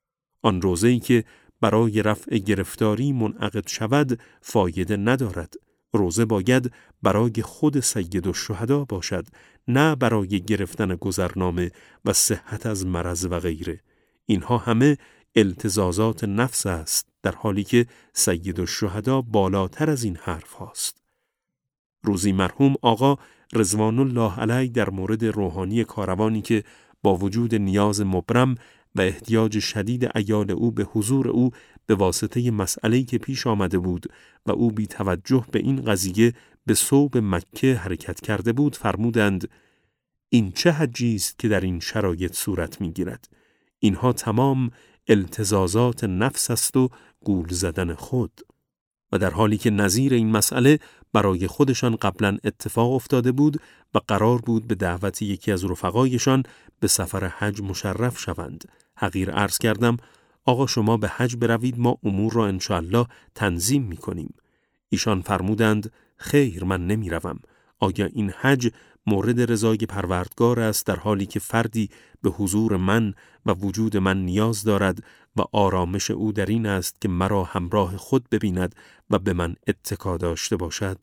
آن روزه‌ای که برای رفع گرفتاری منعقد شود فایده ندارد. روزه باید برای خود سید الشهدا باشد، نه برای گرفتن گذرنامه و صحت از مرض و غیره. اینها همه التزازات نفس است، در حالی که سید الشهدا بالاتر از این حرف هاست. روزی مرحوم آقا رضوان الله علیه در مورد روحانی کاروانی که با وجود نیاز مبرم و احتیاج شدید عیال او به حضور او به واسطه مسئله‌ای که پیش آمده بود و او بی توجه به این قضیه به صوب مکه حرکت کرده بود فرمودند: این چه حجی است که در این شرایط صورت می‌گیرد؟ اینها تمام التزازات نفس است و گول زدن خود. و در حالی که نظیر این مسئله برای خودشان قبلا اتفاق افتاده بود و قرار بود به دعوت یکی از رفقایشان به سفر حج مشرف شوند. حقیر عرض کردم: آقا شما به حج بروید، ما امور را انشاءالله تنظیم می‌کنیم. ایشان فرمودند: خیر، من نمی‌روم. آیا این حج مورد رضای پروردگار است در حالی که فردی به حضور من و وجود من نیاز دارد و آرامش او در این است که مرا همراه خود ببیند و به من اتکا داشته باشد؟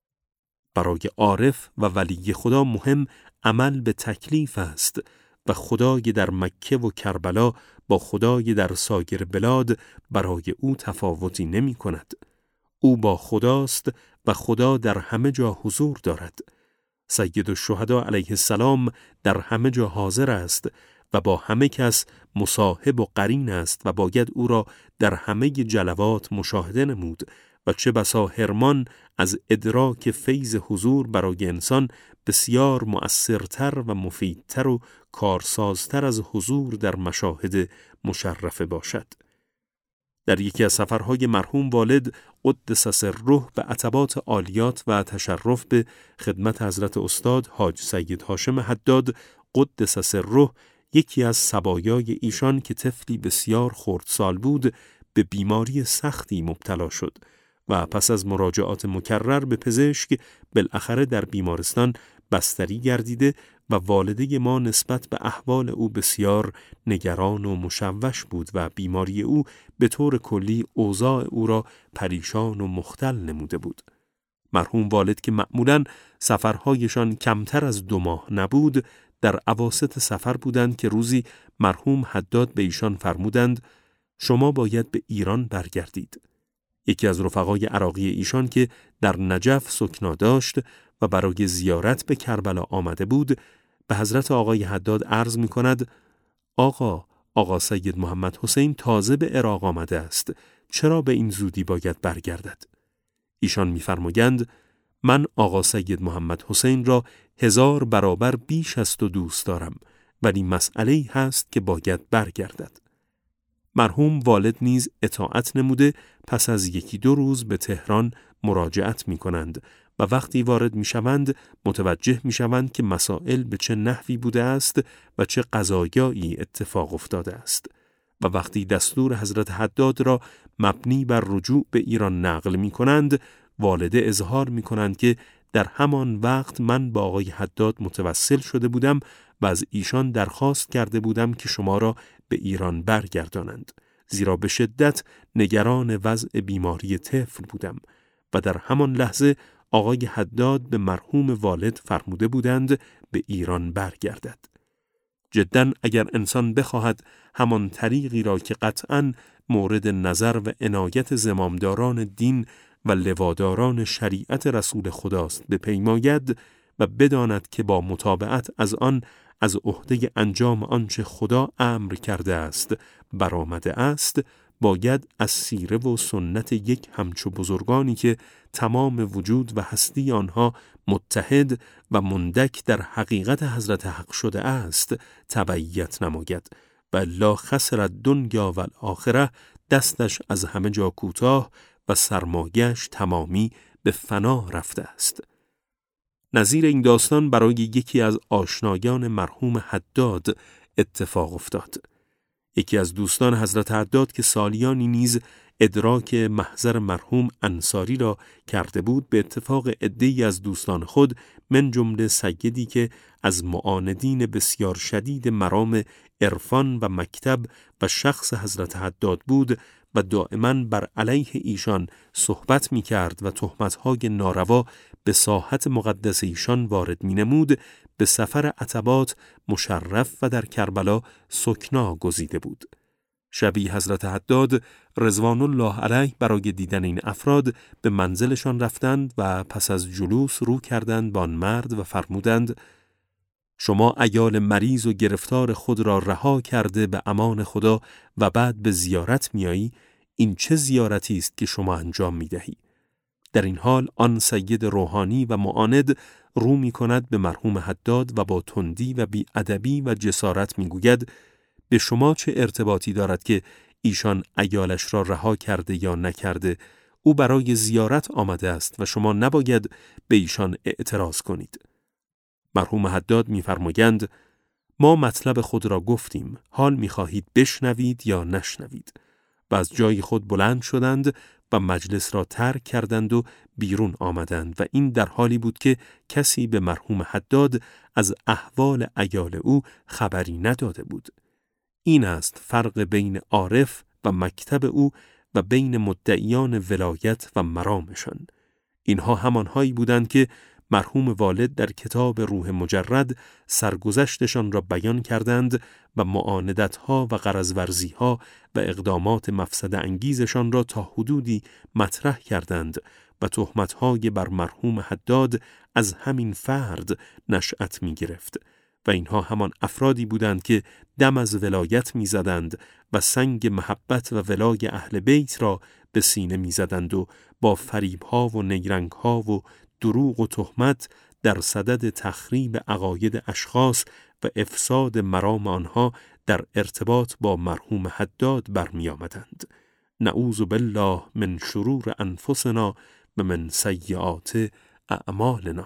برای عارف و ولی خدا مهم عمل به تکلیف است و خدای در مکه و کربلا با خدای در سایر بلاد برای او تفاوتی نمی کند. او با خداست و خدا در همه جا حضور دارد. سید الشهدا علیه السلام در همه جا حاضر است و با همه کس مصاحب و قرین است و باید او را در همه جلوات مشاهده نمود و چه بسا حرمان از ادراک فیض حضور برای انسان بسیار مؤثرتر و مفیدتر و کارسازتر از حضور در مشاهد مشرفه باشد. در یکی از سفرهای مرحوم والد قدس سره به عتبات عالیات و تشرف به خدمت حضرت استاد حاج سید هاشم حداد قدس سره، یکی از صبایای ایشان که طفلی بسیار خردسال بود به بیماری سختی مبتلا شد و پس از مراجعات مکرر به پزشک بالاخره در بیمارستان بستری گردیده و والده ما نسبت به احوال او بسیار نگران و مشوش بود و بیماری او به طور کلی اوضاع او را پریشان و مختل نموده بود. مرحوم والد که معمولاً سفرهایشان کمتر از 2 ماه نبود، در اواسط سفر بودند که روزی مرحوم حداد به ایشان فرمودند: شما باید به ایران برگردید. یکی از رفقای عراقی ایشان که در نجف سکنا داشت و برای زیارت به کربلا آمده بود به حضرت آقای حداد عرض می کند: آقا سید محمد حسین تازه به عراق آمده است، چرا به این زودی باید برگردد؟ ایشان می‌فرمایند: من آقا سید محمد حسین را 1000 برابر بیش از تو دوست دارم، ولی مسئله‌ای هست که باید برگردد. مرحوم والد نیز اطاعت نموده پس از 1-2 روز به تهران مراجعت می‌کنند و وقتی وارد می‌شوند متوجه می‌شوند که مسائل به چه نحوی بوده است و چه قضایایی اتفاق افتاده است و وقتی دستور حضرت حداد را مبنی بر رجوع به ایران نقل می‌کنند، والده اظهار می‌کنند که در همان وقت من با آقای حداد متوسل شده بودم و از ایشان درخواست کرده بودم که شما را به ایران برگردانند، زیرا به شدت نگران وضع بیماری طفل بودم و در همان لحظه آقای حداد به مرحوم والد فرموده بودند به ایران برگردد. جداً اگر انسان بخواهد همان طریقی را که قطعاً مورد نظر و عنایت زمامداران دین و لواداران شریعت رسول خداست بپیماید و بداند که با متابعت از آن از عهده انجام آنچه خدا امر کرده است برآمده است، باید از سیره و سنت یک همچو بزرگانی که تمام وجود و هستی آنها متحد و مندک در حقیقت حضرت حق شده است تبعیت نماید و لا خسر الدنیا و الاخره، دستش از همه جا کوتاه و سرمایه‌اش تمامی به فنا رفته است. نظیر این داستان برای یکی از آشنایان مرحوم حداد اتفاق افتاد. یکی از دوستان حضرت حداد که سالیانی نیز ادراک محضر مرحوم انصاری را کرده بود، به اتفاق عده‌ای از دوستان خود من جمله سیدی که از معاندین بسیار شدید مرام عرفان و مکتب و شخص حضرت حداد بود و دائما بر علیه ایشان صحبت می کرد و تهمت‌های ناروا به ساحت مقدس ایشان وارد می نمود، به سفر عتبات مشرف و در کربلا سکنا گزیده بود. شبی حضرت حداد رضوان الله علیه برای دیدن این افراد به منزلشان رفتند و پس از جلوس رو کردند با آن مرد و فرمودند: شما عیال مریض و گرفتار خود را رها کرده به امان خدا و بعد به زیارت میایی؟ این چه زیارتی است که شما انجام میدهی؟ در این حال آن سید روحانی و معاند رو می کند به مرحوم حداد و با تندی و بی‌ادبی و جسارت می گوید: به شما چه ارتباطی دارد که ایشان عیالش را رها کرده یا نکرده؟ او برای زیارت آمده است و شما نباید به ایشان اعتراض کنید. مرحوم حداد می‌فرمایند: ما مطلب خود را گفتیم، حال می‌خواهید بشنوید یا نشنوید؟ و از جای خود بلند شدند و مجلس را ترک کردند و بیرون آمدند و این در حالی بود که کسی به مرحوم حداد از احوال عیال او خبری نداده بود. این است فرق بین عارف و مکتب او و بین مدعیان ولایت و مرامشان. اینها همانهایی بودند که مرحوم والد در کتاب روح مجرد سرگذشتشان را بیان کردند و معاندتها و غرض‌ورزیها و اقدامات مفسده انگیزشان را تا حدودی مطرح کردند و تهمت‌های بر مرحوم حداد از همین فرد نشأت می گرفت و اینها همان افرادی بودند که دم از ولایت می زدند و سنگ محبت و ولای اهل بیت را به سینه می زدند و با فریب‌ها و نیرنگ‌ها و دروغ و تهمت در صدد تخریب عقاید اشخاص و افساد مرام آنها در ارتباط با مرحوم حداد برمی آمدند. نعوذ بالله من شرور انفسنا و من سیئات اعمالنا.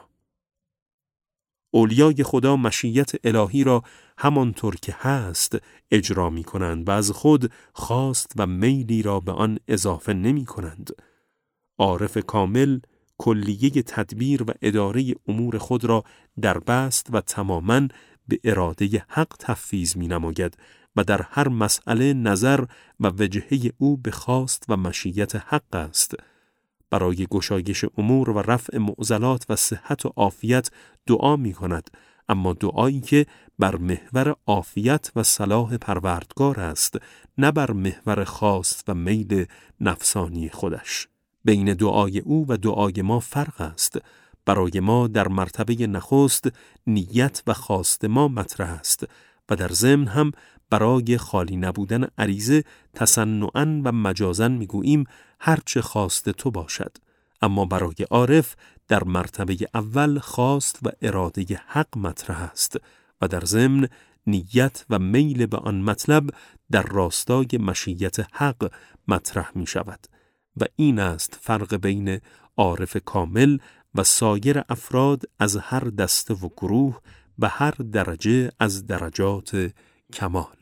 اولیای خدا مشیت الهی را همانطور که هست اجرا می کنند و از خود خواست و میلی را به آن اضافه نمی کنند. عارف کامل کلیه تدبیر و اداره امور خود را در بست و تماماً به اراده حق تفویض می نماید و در هر مسئله نظر و وجهه او به خواست و مشیت حق است. برای گشایش امور و رفع معضلات و صحت و عافیت دعا می کند، اما دعایی که بر محور عافیت و صلاح پروردگار است، نه بر محور خواست و میل نفسانی خودش. بین دعای او و دعای ما فرق است. برای ما در مرتبه نخست نیت و خواست ما مطرح است و در ضمن هم برای خالی نبودن عریضه تصنعاً و مجازاً میگوییم هرچه خواست تو باشد. اما برای عارف در مرتبه اول خواست و اراده حق مطرح است و در ضمن نیت و میل به آن مطلب در راستای مشیت حق مطرح می شود. و این است فرق بین عارف کامل و سایر افراد از هر دسته و گروه و هر درجه از درجات کمال.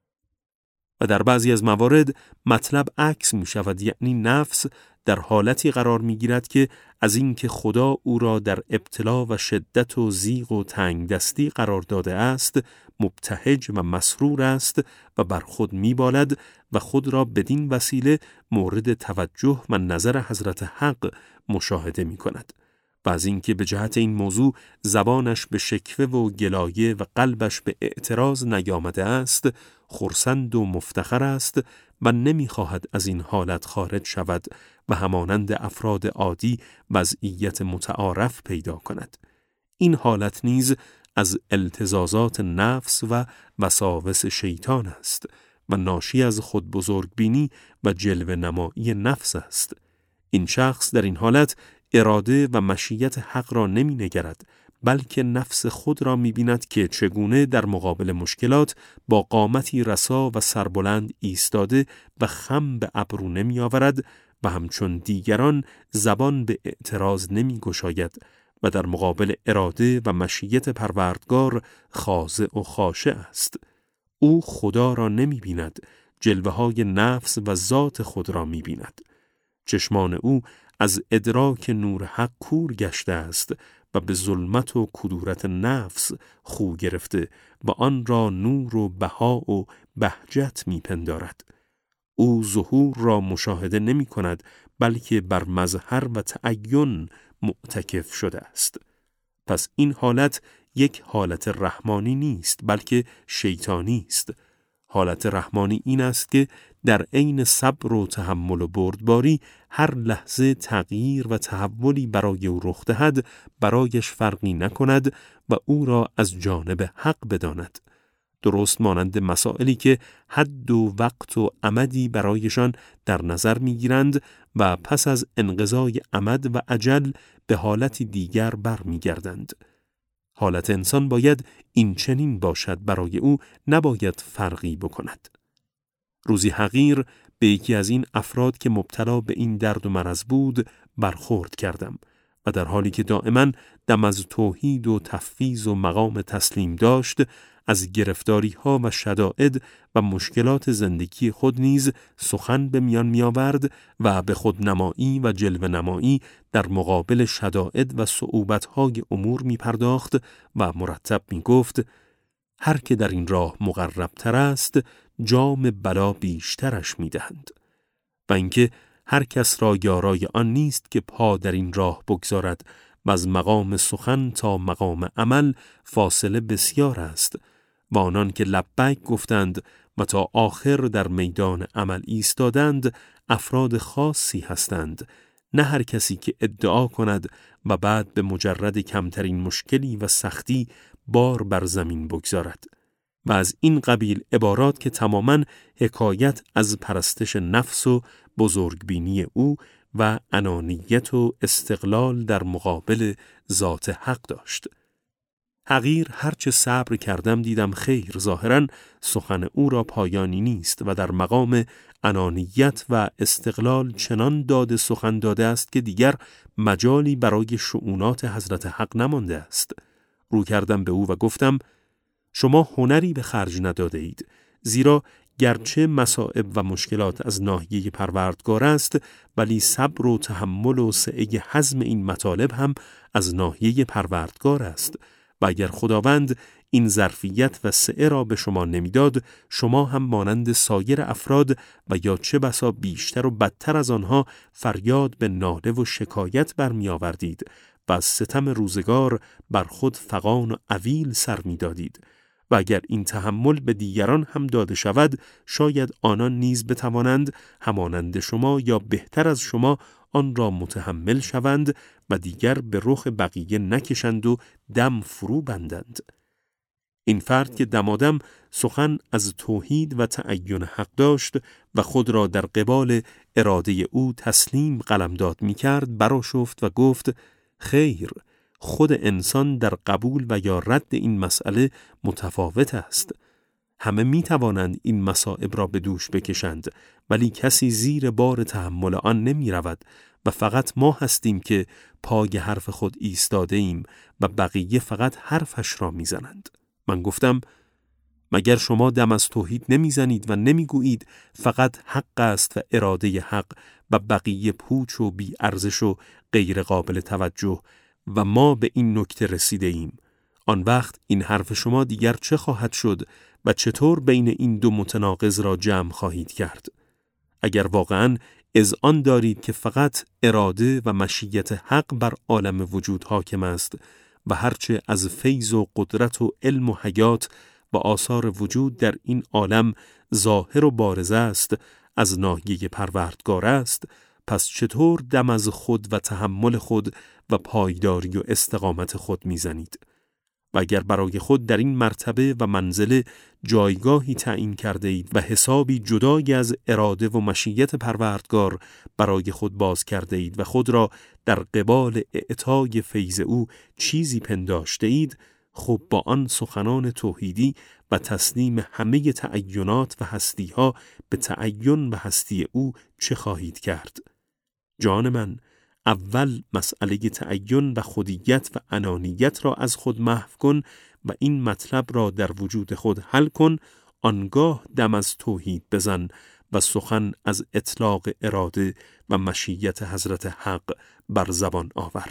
و در بعضی از موارد مطلب عکس می شود، یعنی نفس در حالتی قرار می گیرد که از اینکه خدا او را در ابتلا و شدت و ضیق و تنگ دستی قرار داده است مبتهج و مسرور است و بر خود می بالد و خود را بدین وسیله مورد توجه و نظر حضرت حق مشاهده می کند. و از اینکه به جهت این موضوع زبانش به شکوه و گلایه و قلبش به اعتراض نیامده است، خرسند و مفتخر است و نمی‌خواهد از این حالت خارج شود و همانند افراد عادی وضعیت متعارف پیدا کند. این حالت نیز از التزازات نفس و وساوس شیطان است و ناشی از خود بزرگبینی و جلوه نمایی نفس است. این شخص در این حالت اراده و مشیت حق را نمی نگرد، بلکه نفس خود را می بیند که چگونه در مقابل مشکلات با قامتی رسا و سربلند ایستاده و خم به ابرو نمی آورد و همچون دیگران زبان به اعتراض نمی گشاید و در مقابل اراده و مشیت پروردگار خاضع و خاشع است. او خدا را نمی بیند، جلوه های نفس و ذات خود را می بیند. چشمان او از ادراک نور حق کور گشته است و به ظلمت و کدورت نفس خو گرفته و آن را نور و بها و بهجت می پندارد. او ظهور را مشاهده نمی کند، بلکه بر مظهر و تعین معتکف شده است. پس این حالت یک حالت رحمانی نیست، بلکه شیطانی است. حالت رحمانی این است که در عین صبر و تحمل و بردباری هر لحظه تغییر و تحولی برای او رخ دهد برایش فرقی نکند و او را از جانب حق بداند. درست مانند مسائلی که حد و وقت و امدی برایشان در نظر می‌گیرند و پس از انقضای امد و اجل به حالتی دیگر برمیگردند. حالت انسان باید این چنین باشد، برای او نباید فرقی بکند. روزی حقیر به یکی از این افراد که مبتلا به این درد و مرض بود برخورد کردم و در حالی که دائما دم از توحید و تفویض و مقام تسلیم داشت، از گرفتاری‌ها و شدائد و مشکلات زندگی خود نیز سخن به میان می‌آورد و به خودنمایی و جلوه نمایی در مقابل شدائد و صعوبت‌های امور می‌پرداخت و مرتب می‌گفت: هر که در این راه مقرب‌تر است، جام بلا بیشترش می‌دهند. و اینکه هر کس را یارای آن نیست که پا در این راه بگذارد و از مقام سخن تا مقام عمل فاصله بسیار است و آنان که لبیک گفتند و تا آخر در میدان عمل ایستادند افراد خاصی هستند، نه هر کسی که ادعا کند و بعد به مجرد کمترین مشکلی و سختی بار بر زمین بگذارد. و از این قبیل عبارات که تماماً حکایت از پرستش نفس و بزرگبینی او و انانیت و استقلال در مقابل ذات حق داشت. حقیر هرچه صبر کردم دیدم خیر، ظاهراً سخن او را پایانی نیست و در مقام انانیت و استقلال چنان داده سخن داده است که دیگر مجالی برای شؤونات حضرت حق نمانده است. رو کردم به او و گفتم: شما هنری به خرج نداده اید، زیرا گرچه مصائب و مشکلات از ناحیه پروردگار است، ولی صبر و تحمل و سعی هضم این مطالب هم از ناحیه پروردگار است و اگر خداوند این ظرفیت و سعی را به شما نمیداد، شما هم مانند سایر افراد و یا چه بسا بیشتر و بدتر از آنها فریاد به ناله و شکایت برمی آوردید و از ستم روزگار بر خود فغان و عویل سر می دادید. و اگر این تحمل به دیگران هم داده شود، شاید آنان نیز بتوانند همانند شما یا بهتر از شما آن را متحمل شوند و دیگر به رخ بقیه نکشند و دم فرو بندند. این فرد که دمادم سخن از توحید و تعین حق داشت و خود را در قبال اراده او تسلیم قلمداد می کرد، برآشفت و گفت: خیر، خود انسان در قبول و یا رد این مسئله متفاوت است. همه می توانند این مصائب را به دوش بکشند، ولی کسی زیر بار تحمل آن نمی رود و فقط ما هستیم که پای حرف خود ایستاده ایم و بقیه فقط حرفش را می زنند. من گفتم: مگر شما دم از توحید نمی زنید و نمی گویید فقط حق است و اراده حق و بقیه پوچ و بی ارزش و غیر قابل توجه و ما به این نکته رسیده ایم؟ آن وقت این حرف شما دیگر چه خواهد شد و چطور بین این دو متناقض را جمع خواهید کرد؟ اگر واقعاً اذعان دارید که فقط اراده و مشیت حق بر عالم وجود حاکم است و هرچه از فیض و قدرت و علم و حیات و آثار وجود در این عالم ظاهر و بارز است از ناحیه پروردگار است، پس چطور دم از خود و تحمل خود و پایداری و استقامت خود میزنید؟ و اگر برای خود در این مرتبه و منزله جایگاهی تعیین کرده اید و حسابی جدای از اراده و مشیت پروردگار برای خود باز کرده اید و خود را در قبال اعطای فیض او چیزی پنداشته اید، خب با آن سخنان توحیدی و تسلیم همه تعینات و هستیها به تعین و هستی او چه خواهید کرد؟ جان من، اول مسئله تعین و خودیت و انانیت را از خود محو کن و این مطلب را در وجود خود حل کن، آنگاه دم از توحید بزن و سخن از اطلاق اراده و مشیت حضرت حق بر زبان آور.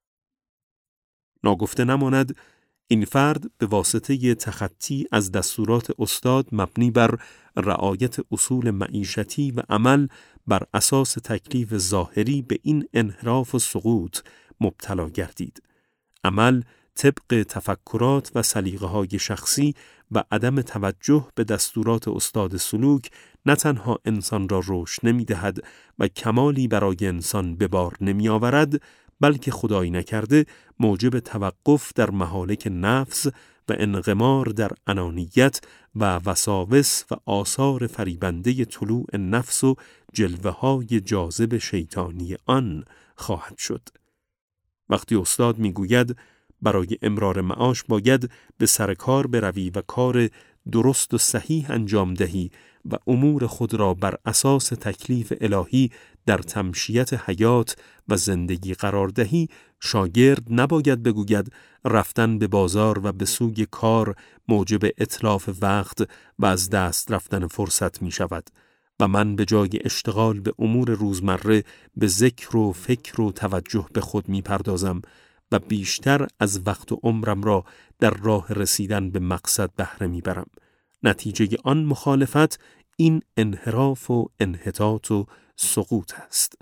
ناگفته نماند این فرد به واسطه تخطی از دستورات استاد مبنی بر رعایت اصول معیشتی و عمل بر اساس تکلیف ظاهری به این انحراف و سقوط مبتلا گردید. عمل طبق تفکرات و سلیقه‌های شخصی و عدم توجه به دستورات استاد سلوک نه تنها انسان را رشد نمی‌دهد و کمالی برای انسان به بار نمی‌آورد، بلکه خدایی نکرده موجب توقف در مهالک نفس و انغمار در انانیت و وساوس و آثار فریبنده طلوع نفس و جلوه‌های جاذب شیطانی آن خواهد شد. وقتی استاد میگوید برای امرار معاش باید به سر کار بروی و کار درست و صحیح انجام دهی و امور خود را بر اساس تکلیف الهی در تمشیت حیات و زندگی قرار دهی، شاگرد نباید بگوید رفتن به بازار و به سوی کار موجب اتلاف وقت و از دست رفتن فرصت می شود و من به جای اشتغال به امور روزمره به ذکر و فکر و توجه به خود می پردازم و بیشتر از وقت و عمرم را در راه رسیدن به مقصد بهره می برم. نتیجه آن مخالفت این انحراف و انحطاط و سقوط است.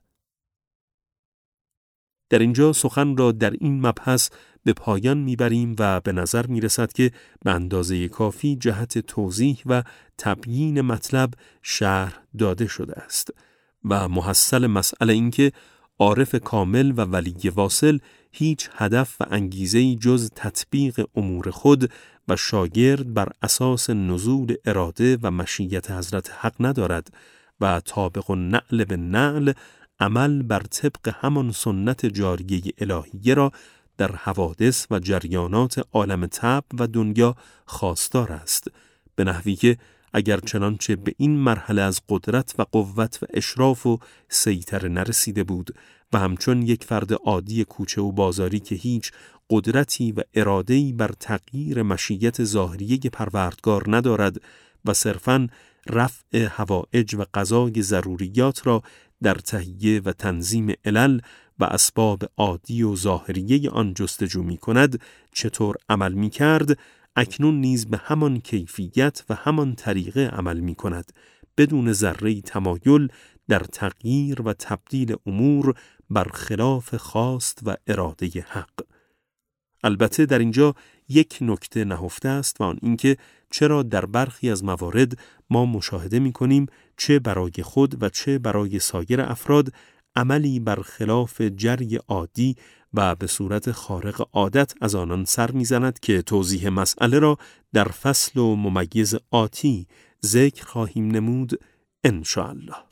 در اینجا سخن را در این مبحث به پایان میبریم و به نظر میرسد که به اندازه کافی جهت توضیح و تبیین مطلب شرح داده شده است و محصل مسئله این که عارف کامل و ولی واصل هیچ هدف و انگیزه‌ای جز تطبیق امور خود و شاگرد بر اساس نزول اراده و مشیت حضرت حق ندارد و طابق النعل به نعل عمل بر طبق همان سنت جاریه الهیه را در حوادث و جریانات عالم طبع و دنیا خواستار است، به نحوی که اگر چنانچه به این مرحله از قدرت و قوت و اشراف و سیطره نرسیده بود و همچون یک فرد عادی کوچه و بازاری که هیچ قدرتی و اراده‌ای بر تغییر مشیت ظاهریه پروردگار ندارد و صرفاً رفع حوائج و قضای ضروریات را در تهیه و تنظیم علل و اسباب عادی و ظاهریه آن جستجو می کند، چطور عمل می کرد، اکنون نیز به همان کیفیت و همان طریقه عمل می کند، بدون ذره‌ای تمایل در تغییر و تبدیل امور بر خلاف خواست و اراده حق. البته در اینجا یک نکته نهفته است و آن اینکه چرا در برخی از موارد ما مشاهده می‌کنیم چه برای خود و چه برای سایر افراد عملی بر خلاف جری عادی و به صورت خارق عادت از آنان سر می‌زند که توضیح مسئله را در فصل و ممیز آتی ذکر خواهیم نمود ان شاء الله.